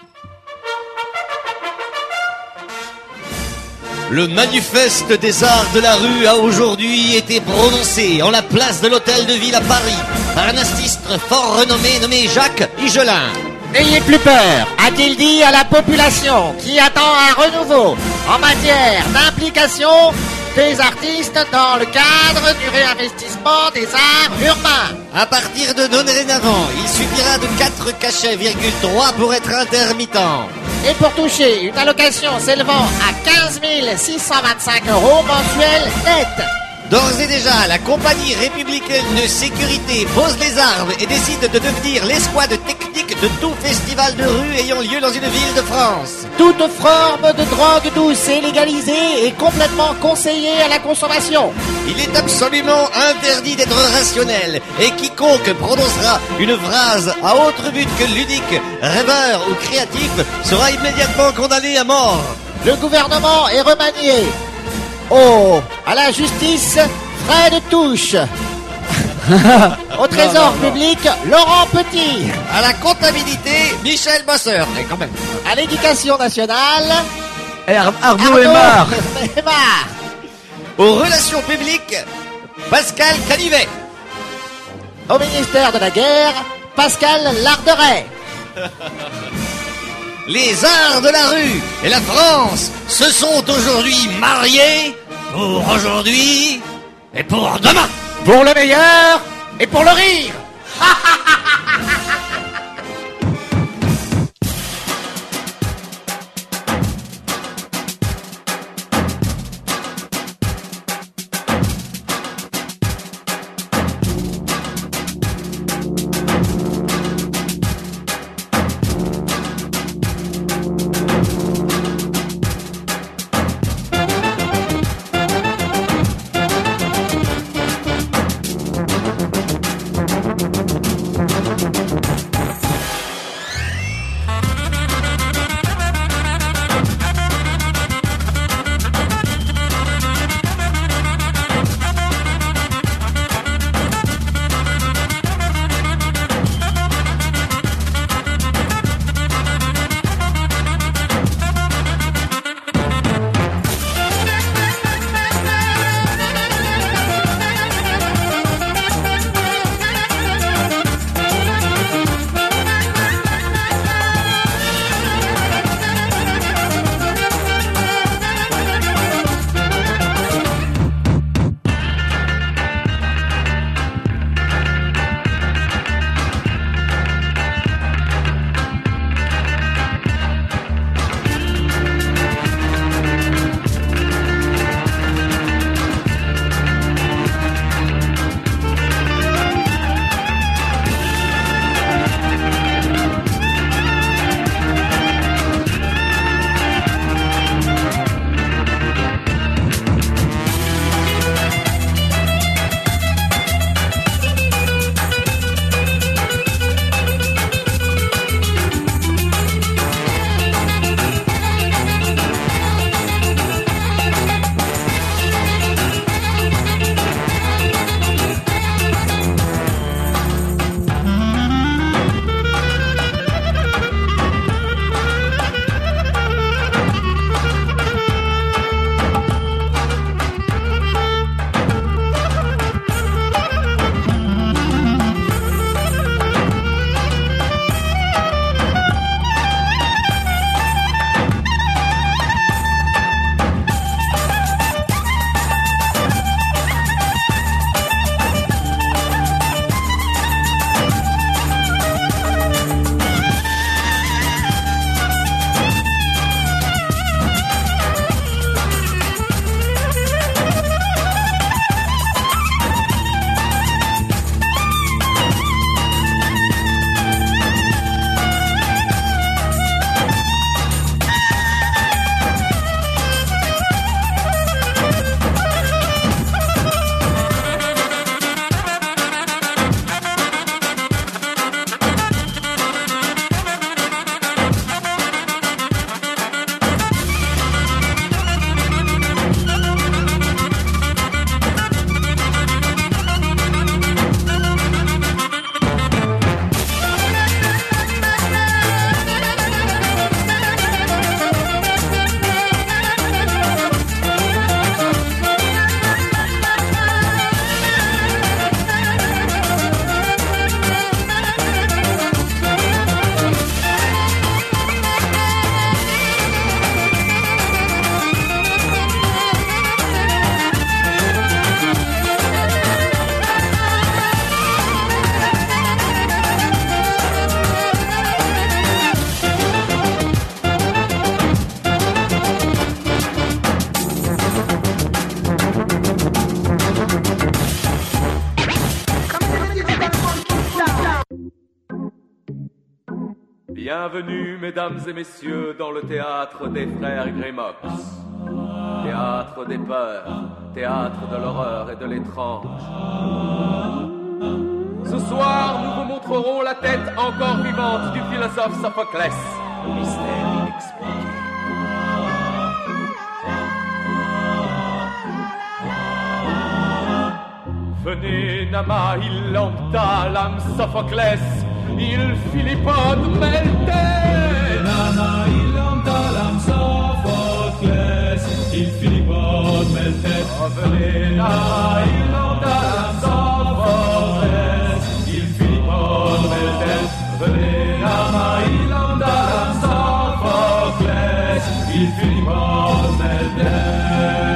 Le manifeste des arts de la rue a aujourd'hui été prononcé en la place de l'Hôtel de Ville à Paris par un artiste fort renommé nommé Jacques Higelin. N'ayez plus peur, a-t-il dit à la population qui attend un renouveau en matière d'implication des artistes dans le cadre du réinvestissement des arts urbains. À partir de dorénavant, il suffira de quatre cachets virgule trois pour être intermittent. Et pour toucher une allocation s'élevant à quinze mille six cent vingt-cinq euros mensuels net. D'ores et déjà, la compagnie républicaine de sécurité pose les armes et décide de devenir l'escouade technique de tout festival de rue ayant lieu dans une ville de France. Toute forme de drogue douce est légalisée et complètement conseillée à la consommation. Il est absolument interdit d'être rationnel et quiconque prononcera une phrase à autre but que ludique, rêveur ou créatif sera immédiatement condamné à mort. Le gouvernement est remanié. Oh, à la justice, frais de touche. Au trésor non, non, public, Laurent Petit. À la comptabilité, Michel Bosseur. Et quand même. À l'éducation nationale, Et Ar- Arnaud Arnaud Aymar. Aymar. Aux relations publiques, Pascal Canivet. Au ministère de la Guerre, Pascal Larderet. Les arts de la rue et la France se sont aujourd'hui mariés pour aujourd'hui et pour demain. Pour le meilleur et pour le rire. Bienvenue, mesdames et messieurs, dans le théâtre des frères Grémox. Théâtre des peurs, théâtre de l'horreur et de l'étrange. Ce soir, nous vous montrerons la tête encore vivante du philosophe Sophoclès. Mystère inexpliqué. Venez, Nama, il lambda, Sophoclès, il philippode Meltès. Nama, il lambda, Sophoclès, il philippode Meltès. Venez, Nama, il lambda, Sophoclès, il philippode Meltès. Venez, Nama, il lambda, Sophoclès, il philippode Meltès.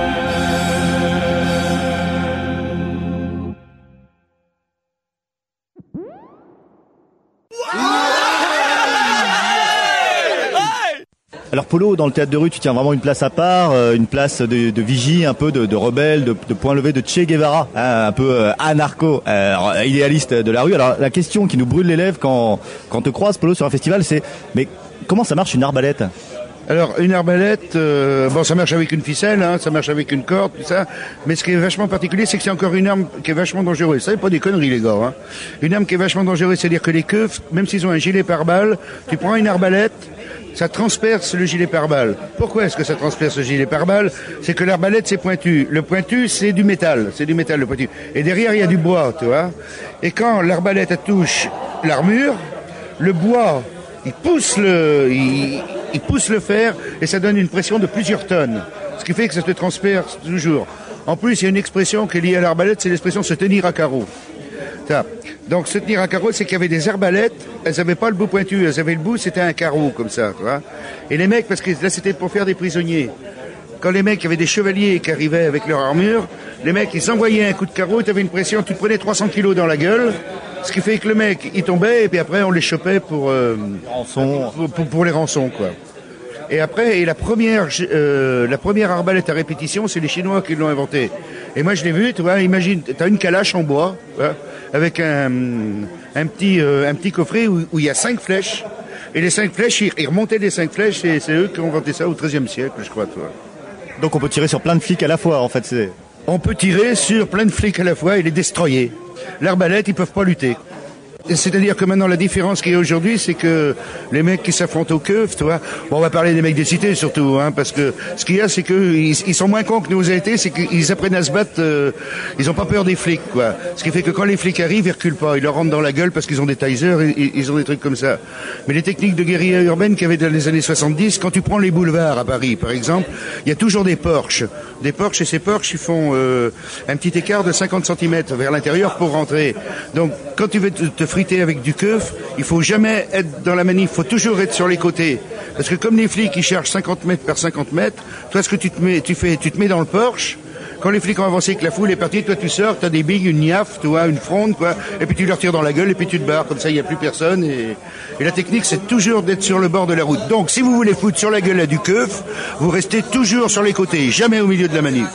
Alors Polo, dans le théâtre de rue, tu tiens vraiment une place à part, euh, une place de, de vigie, un peu de, de rebelle, de, de point levé, de Che Guevara, hein, un peu euh, anarcho, euh, idéaliste de la rue. Alors la question qui nous brûle les lèvres quand quand on te croise, Polo, sur un festival, c'est mais comment ça marche une arbalète ? Alors une arbalète, euh, bon ça marche avec une ficelle, hein, ça marche avec une corde, tout ça. Mais ce qui est vachement particulier, c'est que c'est encore une arme qui est vachement dangereuse. Ça, c'est pas des conneries les gars. Hein. Une arme qui est vachement dangereuse, c'est-à-dire que les keufs, même s'ils ont un gilet pare-balles, tu prends une arbalète, ça transperce le gilet pare-balles. Pourquoi est-ce que ça transperce le gilet pare-balles ? C'est que l'arbalète c'est pointu. Le pointu c'est du métal, c'est du métal le pointu. Et derrière il y a du bois, tu vois. Et quand l'arbalète touche l'armure, le bois il pousse le, il, il pousse le fer et ça donne une pression de plusieurs tonnes. Ce qui fait que ça te transperce toujours. En plus il y a une expression qui est liée à l'arbalète, c'est l'expression se tenir à carreau. Ça. Donc se tenir à carreau, c'est qu'il y avait des arbalètes, elles n'avaient pas le bout pointu, elles avaient le bout, c'était un carreau comme ça, tu vois. Et les mecs, parce que là c'était pour faire des prisonniers. Quand les mecs, il y avait des chevaliers qui arrivaient avec leur armure, les mecs ils envoyaient un coup de carreau, tu avais une pression, tu te prenais trois cents kilos dans la gueule, ce qui fait que le mec il tombait et puis après on les chopait pour euh, rançon, pour, pour, pour les rançons quoi. Et après, et la première, euh, la première arbalète à répétition, c'est les Chinois qui l'ont inventée. Et moi je l'ai vu, tu vois, imagine, t'as une calache en bois, tu vois, avec un, un petit, euh, un petit coffret où, où il y a cinq flèches. Et les cinq flèches, ils, ils remontaient des cinq flèches, et c'est eux qui ont inventé ça au treizième siècle, je crois, tu vois. Donc on peut tirer sur plein de flics à la fois, en fait, c'est... On peut tirer sur plein de flics à la fois et les destroyer. L'arbalète, ils peuvent pas lutter. C'est-à-dire que maintenant la différence qu'il y a aujourd'hui, c'est que les mecs qui s'affrontent au keuf, tu vois, bon, on va parler des mecs des cités surtout, hein, parce que ce qu'il y a, c'est qu'ils ils sont moins cons que nous a été, c'est qu'ils apprennent à se battre, euh, ils ont pas peur des flics, quoi. Ce qui fait que quand les flics arrivent, ils reculent pas, ils leur rentrent dans la gueule parce qu'ils ont des tasers, et, ils ont des trucs comme ça. Mais les techniques de guérilla urbaine qu'il y avait dans les années soixante-dix, quand tu prends les boulevards à Paris, par exemple, il y a toujours des porches, des porches, et ces porches, ils font euh, un petit écart de cinquante centimètres vers l'intérieur pour rentrer. Donc, quand tu veux te, te friter avec du keuf, il faut jamais être dans la manif, il faut toujours être sur les côtés. Parce que comme les flics, ils cherchent cinquante mètres par cinquante mètres, toi, ce que tu te mets, tu fais, tu te mets dans le Porsche. Quand les flics ont avancé, que la foule est partie, toi, tu sors, t'as des billes, une niaffe, tu vois, une fronde, quoi, et puis tu leur tires dans la gueule, et puis tu te barres. Comme ça, il n'y a plus personne. Et, et la technique, c'est toujours d'être sur le bord de la route. Donc, si vous voulez foutre sur la gueule à du keuf, vous restez toujours sur les côtés, jamais au milieu de la manif.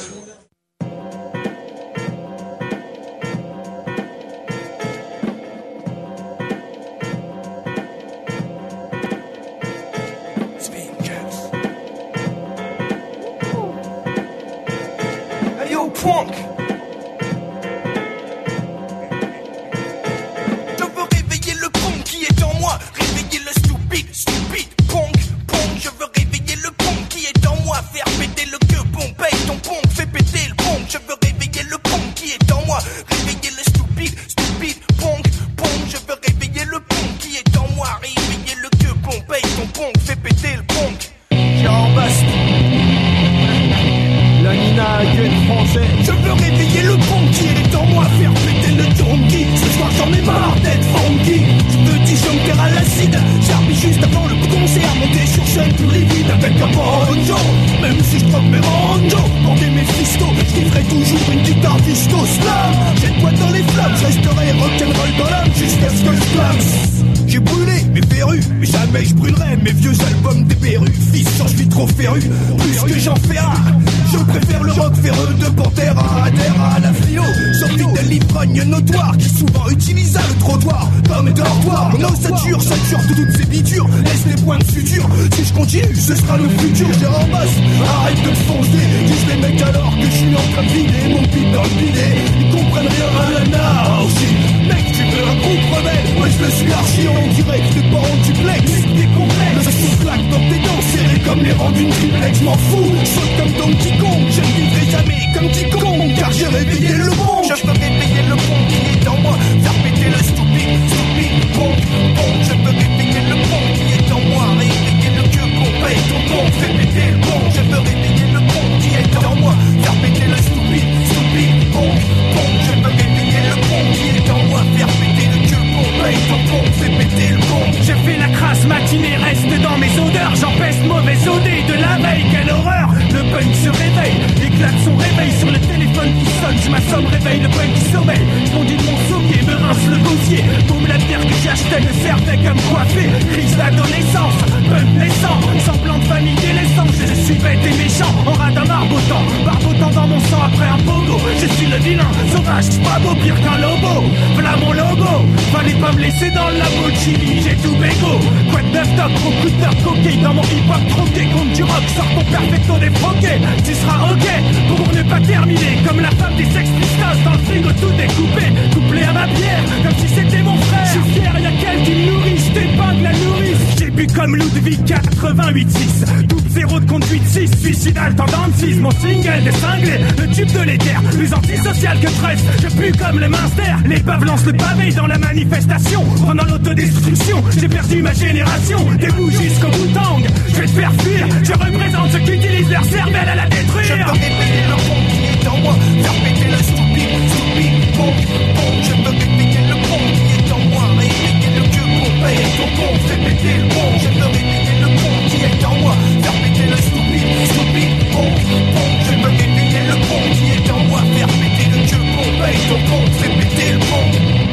J'en fais rare, je préfère le rock véreux de Pantera à terre à la fléau. Sorti de livre ivrogne notoire qui souvent utilisa le trottoir comme dortoir. Mon ossature sature de toutes ces bitures, laisse des points de suture. Si je continue, ce sera le futur. J'ai en boss, arrête de te foncer. Disent les mecs alors que je suis en train de vider mon pit dans le bidet. Ils comprennent rien à l'anarchie. Mec, tu veux un groupe rebelle? Moi je le suis archi en direct, t'es pas en duplex. T'es complexe, le son claque dans tes dents, serré comme les rangs d'une triplex. M'en fous, je saute comme Donkey Kong. Je ne vivrai jamais comme Ticon, car j'ai réveillé le bon. Je peux réveiller le bon qui est en moi, faire péter le stupide, stupide, bon, bon. Je peux réveiller le bon qui est en moi, réveiller le vieux con, paye ton bon, fais péter le bon. Je peux réveiller le bon qui est en moi, faire péter le stupide, stupide, bon, bon. Je peux réveiller le bon qui est en moi, faire péter le vieux con, paye ton bon, fais péter le bon. J'ai fait la crasse matinée, reste dans mes odeurs, j'empeste mauvaise odeur de la veille, quelle horreur. Le punk se réveille, éclate son réveil sur le téléphone qui sonne, je m'assomme, réveille le punk qui sommeille. Fondit de mon sommier, me rince le gosier, paume la bière que j'achetais me servait comme coiffé. Crise d'adolescence, punk naissant, semblant de famille délaissant. Je suis bête et méchant, en radin marbotant, barbotant dans mon sang après un pogo. Je suis le vilain, sauvage, pas beau, pire qu'un lobo. Voilà mon logo, fallait pas me laisser dans le labo de Chili, j'ai tout bégo. Quoi de neuf toc, gros coup de neuf coquet, dans mon hip-hop troqué, contre du rock, sort ton perfecto défroqué. Tu seras ok, pour ne pas terminer, comme la femme des Sex Pistols, dans le frigo tout découpé, couplé à ma bière, comme si c'était mon frère. Je suis fier, y'a qu'elle qui me nourrit, je t'épingle la nourrice. J'ai bu comme Ludwig quatre-vingt-huit six, double zéro de conduite six, suicidal tendance six, mon single des cinglés, le tube de l'éther, plus antisocial que Tress. Je pue comme le Munster, les paves lancent le pavé dans la manifestation, pendant l'autodestruction, j'ai perdu ma génération, debout jusqu'au bout-tang, je vais te faire fuir, je représente ceux qui utilisent leur cervelle à la détruire. Je peux réveiller le bon qui est en moi, faire péter le stupide, stupide, bon, bon. Je peux réveiller le bon qui est en moi, réveiller le vieux con, paye ton bon, fais péter le bon. Je peux réveiller le bon qui est en moi, faire péter le stupide, stupide, bon, bon. Je peux réveiller le bon qui est en moi, faire péter le vieux con, paye ton bon, fais péter le bon.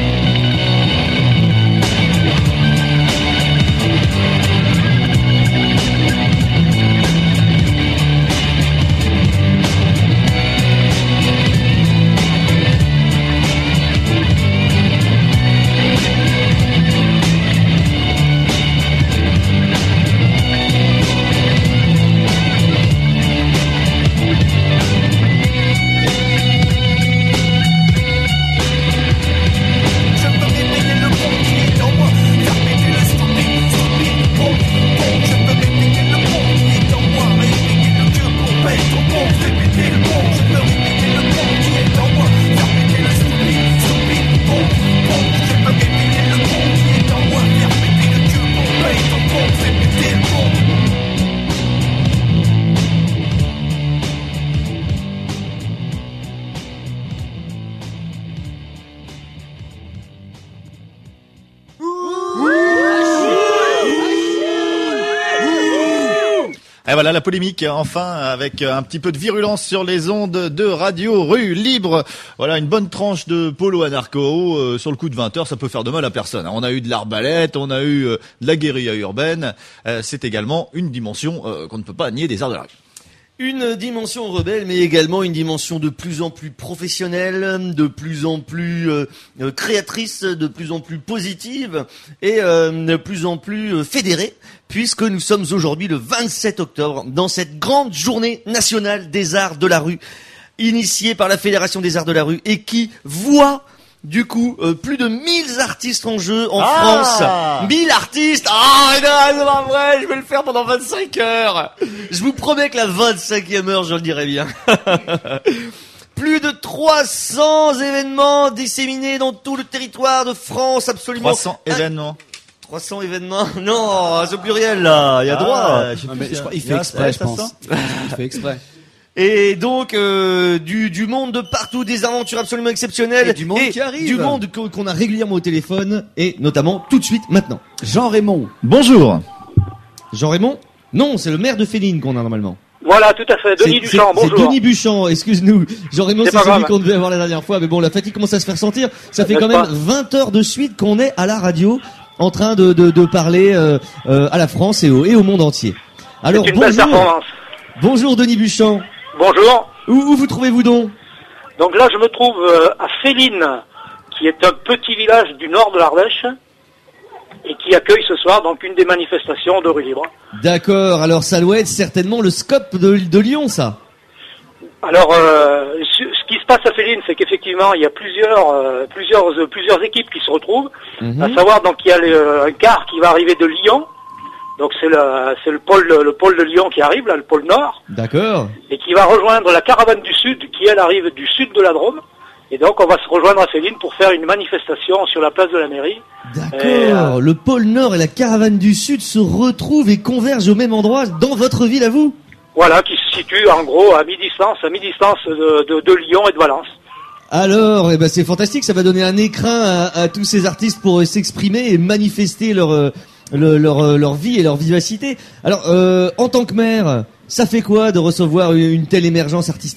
Et voilà la polémique, enfin, avec un petit peu de virulence sur les ondes de Radio Rue Libre. Voilà, une bonne tranche de polo anarcho. Euh, sur le coup de vingt heures, ça peut faire de mal à personne. On a eu de l'arbalète, on a eu euh, de la guérilla urbaine. Euh, c'est également une dimension euh, qu'on ne peut pas nier des arts de la rue. Une dimension rebelle, mais également une dimension de plus en plus professionnelle, de plus en plus euh, créatrice, de plus en plus positive et euh, de plus en plus euh, fédérée, puisque nous sommes aujourd'hui le vingt-sept octobre, dans cette grande journée nationale des arts de la rue, initiée par la Fédération des arts de la rue et qui voit du coup, euh, plus de mille artistes en jeu en ah France. mille artistes. Ah non, c'est pas vrai, je vais le faire pendant vingt-cinq heures. Je vous promets que la vingt-cinquième heure, je le dirai bien. Plus de trois cents événements disséminés dans tout le territoire de France, absolument. trois cents événements. trois cents événements. Non, c'est au pluriel là, il y a ah, droit. Je sais plus, je crois, il fait exprès, je pense. Il fait exprès. Et donc euh, du du monde de partout, des aventures absolument exceptionnelles et du monde et qui arrive, du monde qu'on a régulièrement au téléphone et notamment tout de suite maintenant. Jean Raymond. Bonjour. Jean Raymond ? Non, c'est le maire de Féline qu'on a normalement. Voilà, tout à fait. Denis c'est, Duchamp, c'est, bonjour. C'est Denis Duchamp, excuse-nous. Jean Raymond, c'est, c'est celui grave. qu'on devait avoir la dernière fois, mais bon, la fatigue commence à se faire sentir. Ça fait N'est-ce quand même pas vingt heures de suite qu'on est à la radio en train de de, de parler euh, euh, à la France et au et au monde entier. Alors c'est une bonjour. belle performance. Bonjour Denis Duchamp. Bonjour. Où, où vous trouvez-vous donc ? Donc là, je me trouve euh, à Féline, qui est un petit village du nord de l'Ardèche et qui accueille ce soir donc une des manifestations de rue libre. D'accord, alors ça doit être certainement le scope de, de Lyon, ça. Alors, euh, ce, ce qui se passe à Féline, c'est qu'effectivement, il y a plusieurs, euh, plusieurs, euh, plusieurs équipes qui se retrouvent. Mmh. À savoir, donc, il y a le, un car qui va arriver de Lyon. Donc, c'est le, c'est le pôle, le pôle de Lyon qui arrive, là, le pôle nord. D'accord. Et qui va rejoindre la caravane du sud, qui elle arrive du sud de la Drôme. Et donc, on va se rejoindre à Féline pour faire une manifestation sur la place de la mairie. D'accord. Et, euh, le pôle nord et la caravane du sud se retrouvent et convergent au même endroit dans votre ville à vous. Voilà, qui se situe en gros à mi-distance, à mi-distance de, de, de Lyon et de Valence. Alors, eh ben c'est fantastique, ça va donner un écrin à, à tous ces artistes pour euh, s'exprimer et manifester leur, euh, le, leur, euh, leur vie et leur vivacité. Alors, euh, en tant que maire, ça fait quoi de recevoir une telle émergence artistique ?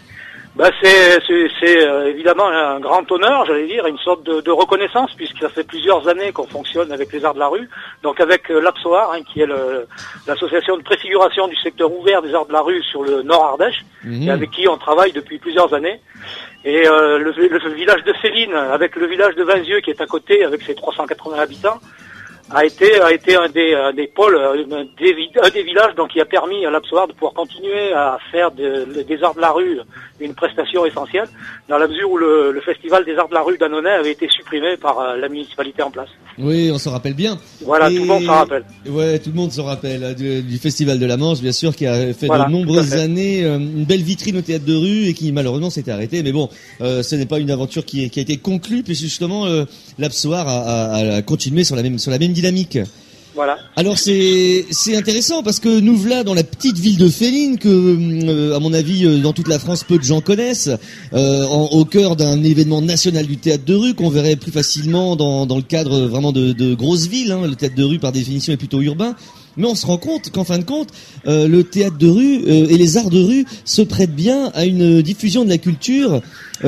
Bah c'est c'est, c'est euh, évidemment un grand honneur, j'allais dire, une sorte de, de reconnaissance, puisque ça fait plusieurs années qu'on fonctionne avec les Arts de la Rue, donc avec euh, l'Apsoar, hein, qui est le, l'association de préfiguration du secteur ouvert des Arts de la Rue sur le Nord Ardèche, Mmh. et avec qui on travaille depuis plusieurs années. Et euh, le, le village de Féline, avec le village de Vinzieux qui est à côté, avec ses trois cent quatre-vingts habitants, a été a été un des un des pôles, un des, un des villages donc qui a permis à l'Apsoar de pouvoir continuer à faire de, des Arts de la Rue une prestation essentielle, dans la mesure où le, le festival des Arts de la Rue d'Annonay avait été supprimé par euh, la municipalité en place. Oui, on s'en rappelle bien. Voilà, Et... tout le monde s'en rappelle. Ouais, tout le monde s'en rappelle euh, du, du festival de la Manche, bien sûr, qui a fait Voilà, de tout à nombreuses fait. années euh, une belle vitrine au théâtre de rue et qui malheureusement s'était arrêtée. Mais bon, euh, ce n'est pas une aventure qui, qui a été conclue, puisque justement euh, l'Apsoar a, a, a continué sur la même sur la même dynamique. Voilà. Alors c'est c'est intéressant parce que nous voilà dans la petite ville de Féline que euh, à mon avis euh, dans toute la France peu de gens connaissent, euh, en, au cœur d'un événement national du théâtre de rue qu'on verrait plus facilement dans dans le cadre vraiment de, de grosses villes. Hein. Le théâtre de rue par définition est plutôt urbain. Mais on se rend compte qu'en fin de compte, euh, le théâtre de rue euh, et les arts de rue se prêtent bien à une diffusion de la culture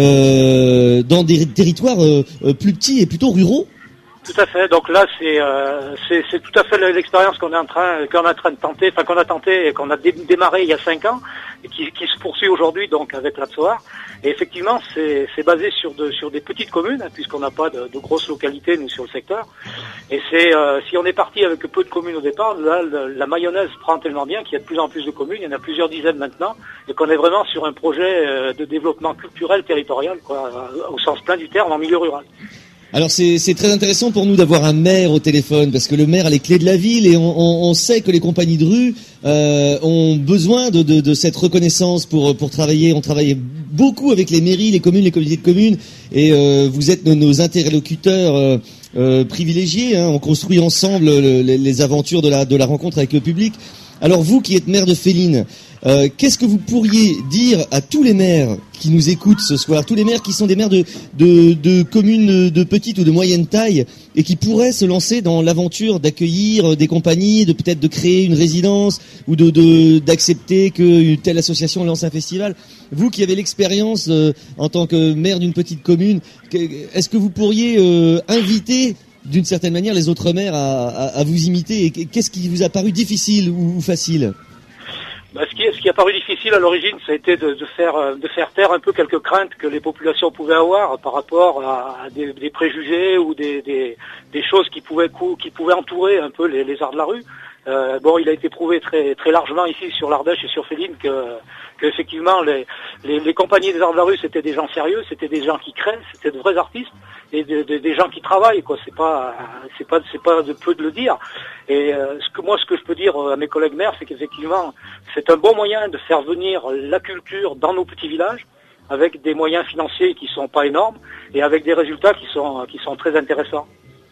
euh, dans des territoires euh, plus petits et plutôt ruraux. Tout à fait. Donc là, c'est euh, c'est, c'est tout à fait l'expérience qu'on est en train qu'on est en train de tenter, enfin qu'on a tenté et qu'on a dé- démarré il y a cinq ans et qui, qui se poursuit aujourd'hui donc avec l'Apsoar. Et effectivement, c'est, c'est basé sur de, sur des petites communes hein, puisqu'on n'a pas de, de grosses localités nous sur le secteur. Et c'est euh, si on est parti avec peu de communes au départ, là le, la mayonnaise prend tellement bien qu'il y a de plus en plus de communes. Il y en a plusieurs dizaines maintenant et qu'on est vraiment sur un projet euh, de développement culturel territorial, quoi, au sens plein du terme, en milieu rural. Alors c'est, c'est très intéressant pour nous d'avoir un maire au téléphone parce que le maire a les clés de la ville et on, on, on sait que les compagnies de rue euh, ont besoin de, de, de cette reconnaissance pour, pour travailler. On travaille beaucoup avec les mairies, les communes, les communautés de communes et euh, vous êtes nos, nos interlocuteurs euh, euh, privilégiés. Hein, on construit ensemble le, les, les aventures de la, de la rencontre avec le public. Alors vous qui êtes maire de Féline, euh, qu'est-ce que vous pourriez dire à tous les maires qui nous écoutent ce soir, tous les maires qui sont des maires de, de, de communes de petite ou de moyenne taille et qui pourraient se lancer dans l'aventure d'accueillir des compagnies, de peut-être de créer une résidence ou de, de d'accepter qu'une telle association lance un festival. Vous qui avez l'expérience euh, en tant que maire d'une petite commune, est-ce que vous pourriez euh, inviter d'une certaine manière les autres maires à, à, à vous imiter et qu'est-ce qui vous a paru difficile ou, ou facile? Bah, ce, qui, ce qui a paru difficile à l'origine, ça a été de, de faire de faire taire un peu quelques craintes que les populations pouvaient avoir par rapport à, à des, des préjugés ou des, des, des choses qui pouvaient qui pouvaient entourer un peu les, les arts de la rue. Euh, bon, il a été prouvé très très largement ici sur l'Ardèche et sur Féline que que effectivement les, les les compagnies des arts de la rue c'était des gens sérieux, c'était des gens qui créent, c'était de vrais artistes et de, de, des gens qui travaillent quoi. C'est pas c'est pas c'est pas de peu de le dire. Et euh, ce que moi ce que je peux dire à mes collègues maires, c'est qu'effectivement c'est un bon moyen de faire venir la culture dans nos petits villages avec des moyens financiers qui sont pas énormes et avec des résultats qui sont qui sont très intéressants.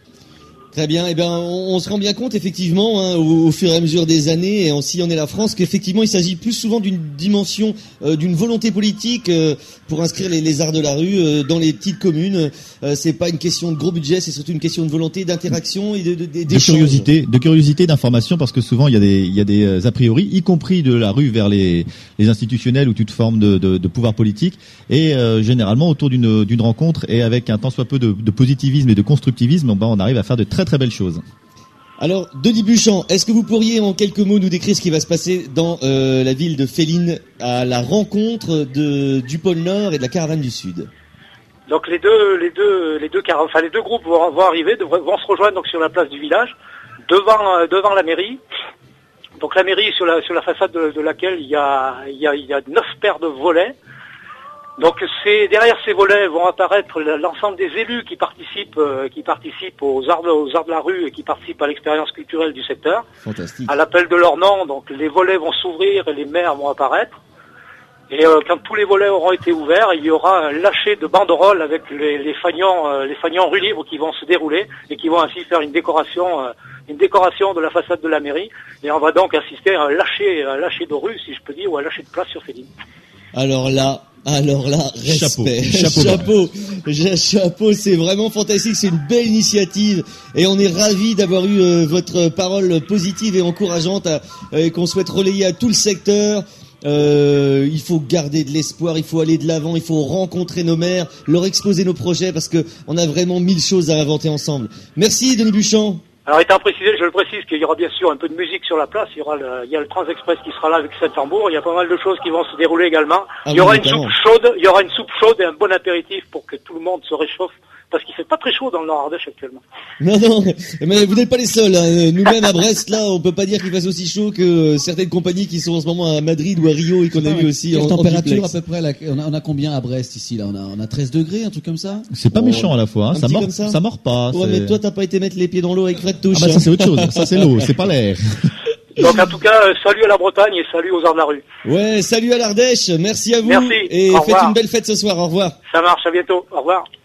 Très bien. Eh bien, on, on se rend bien compte effectivement hein, au, au fur et à mesure des années, et en si on est la France, qu'effectivement il s'agit plus souvent d'une dimension, euh, d'une volonté politique euh, pour inscrire les, les arts de la rue euh, dans les petites communes. Euh, c'est pas une question de gros budget, c'est surtout une question de volonté, d'interaction et de, de, de, de curiosité, de curiosité, d'information, parce que souvent il y a des il y a des euh, a priori, y compris de la rue vers les les institutionnels ou toute forme de de, de pouvoir politique, et euh, généralement autour d'une d'une rencontre et avec un tant soit peu de, de positivisme et de constructivisme, ben, on arrive à faire de très très belles choses. Alors, Denis Buchan, est-ce que vous pourriez en quelques mots nous décrire ce qui va se passer dans euh, la ville de Féline à la rencontre de, du pôle Nord et de la caravane du Sud? Donc les deux, les deux, les deux, car- enfin les deux groupes vont, vont arriver, devraient- vont se rejoindre donc sur la place du village, devant, euh, devant la mairie. Donc la mairie sur la, sur la façade de, de laquelle il y a, il y a, il y a neuf paires de volets. Donc c'est derrière ces volets vont apparaître l'ensemble des élus qui participent, euh, qui participent aux arts, de, aux arts de la rue et qui participent à l'expérience culturelle du secteur. Fantastique. À l'appel de leur nom, donc les volets vont s'ouvrir et les maires vont apparaître. Et euh, quand tous les volets auront été ouverts, il y aura un lâcher de banderoles avec les, les fanions, euh, les fanions rue libre qui vont se dérouler et qui vont ainsi faire une décoration, euh, une décoration de la façade de la mairie. Et on va donc assister à un lâcher, un lâcher de rue, si je peux dire, ou un lâcher de place sur ces lignes. Alors là, alors là, respect. Chapeau. Chapeau. Ja- Chapeau, c'est vraiment fantastique, c'est une belle initiative et on est ravis d'avoir eu euh, votre parole positive et encourageante à- euh, et qu'on souhaite relayer à tout le secteur. Euh, il faut garder de l'espoir, il faut aller de l'avant, il faut rencontrer nos maires, leur exposer nos projets parce que on a vraiment mille choses à inventer ensemble. Merci Denis Buchan. Alors étant précisé, je le précise qu'il y aura bien sûr un peu de musique sur la place, il y aura le, il y a le Transexpress qui sera là avec ses tambours, il y a pas mal de choses qui vont se dérouler également. Ah il y aura oui, une notamment. soupe chaude, il y aura une soupe chaude et un bon apéritif pour que tout le monde se réchauffe, parce qu'il fait pas très chaud dans le Nord-Ardèche actuellement. Non, non, mais vous n'êtes pas les seuls. Hein. Nous-mêmes à Brest, là, on peut pas dire qu'il fasse aussi chaud que certaines compagnies qui sont en ce moment à Madrid ou à Rio et qu'on a vu aussi Quelle en, en température duplex. à peu près là, on, a, on a combien à Brest ici là on a, on a treize degrés, un truc comme ça. C'est pas Oh, méchant à la fois, hein. un ça petit mord, comme ça. ça mord pas. Ouais, c'est- mais toi, t'as pas été mettre les pieds dans l'eau avec Fred Touche. Ah bah ça hein. c'est autre chose, ça c'est l'eau, c'est pas l'air. Donc en tout cas, euh, salut à la Bretagne et salut aux arts de la rue. Ouais, salut à l'Ardèche, merci à vous. Merci, Et au faites revoir. une belle fête ce soir, au revoir. Ça marche, à bientôt, au revoir.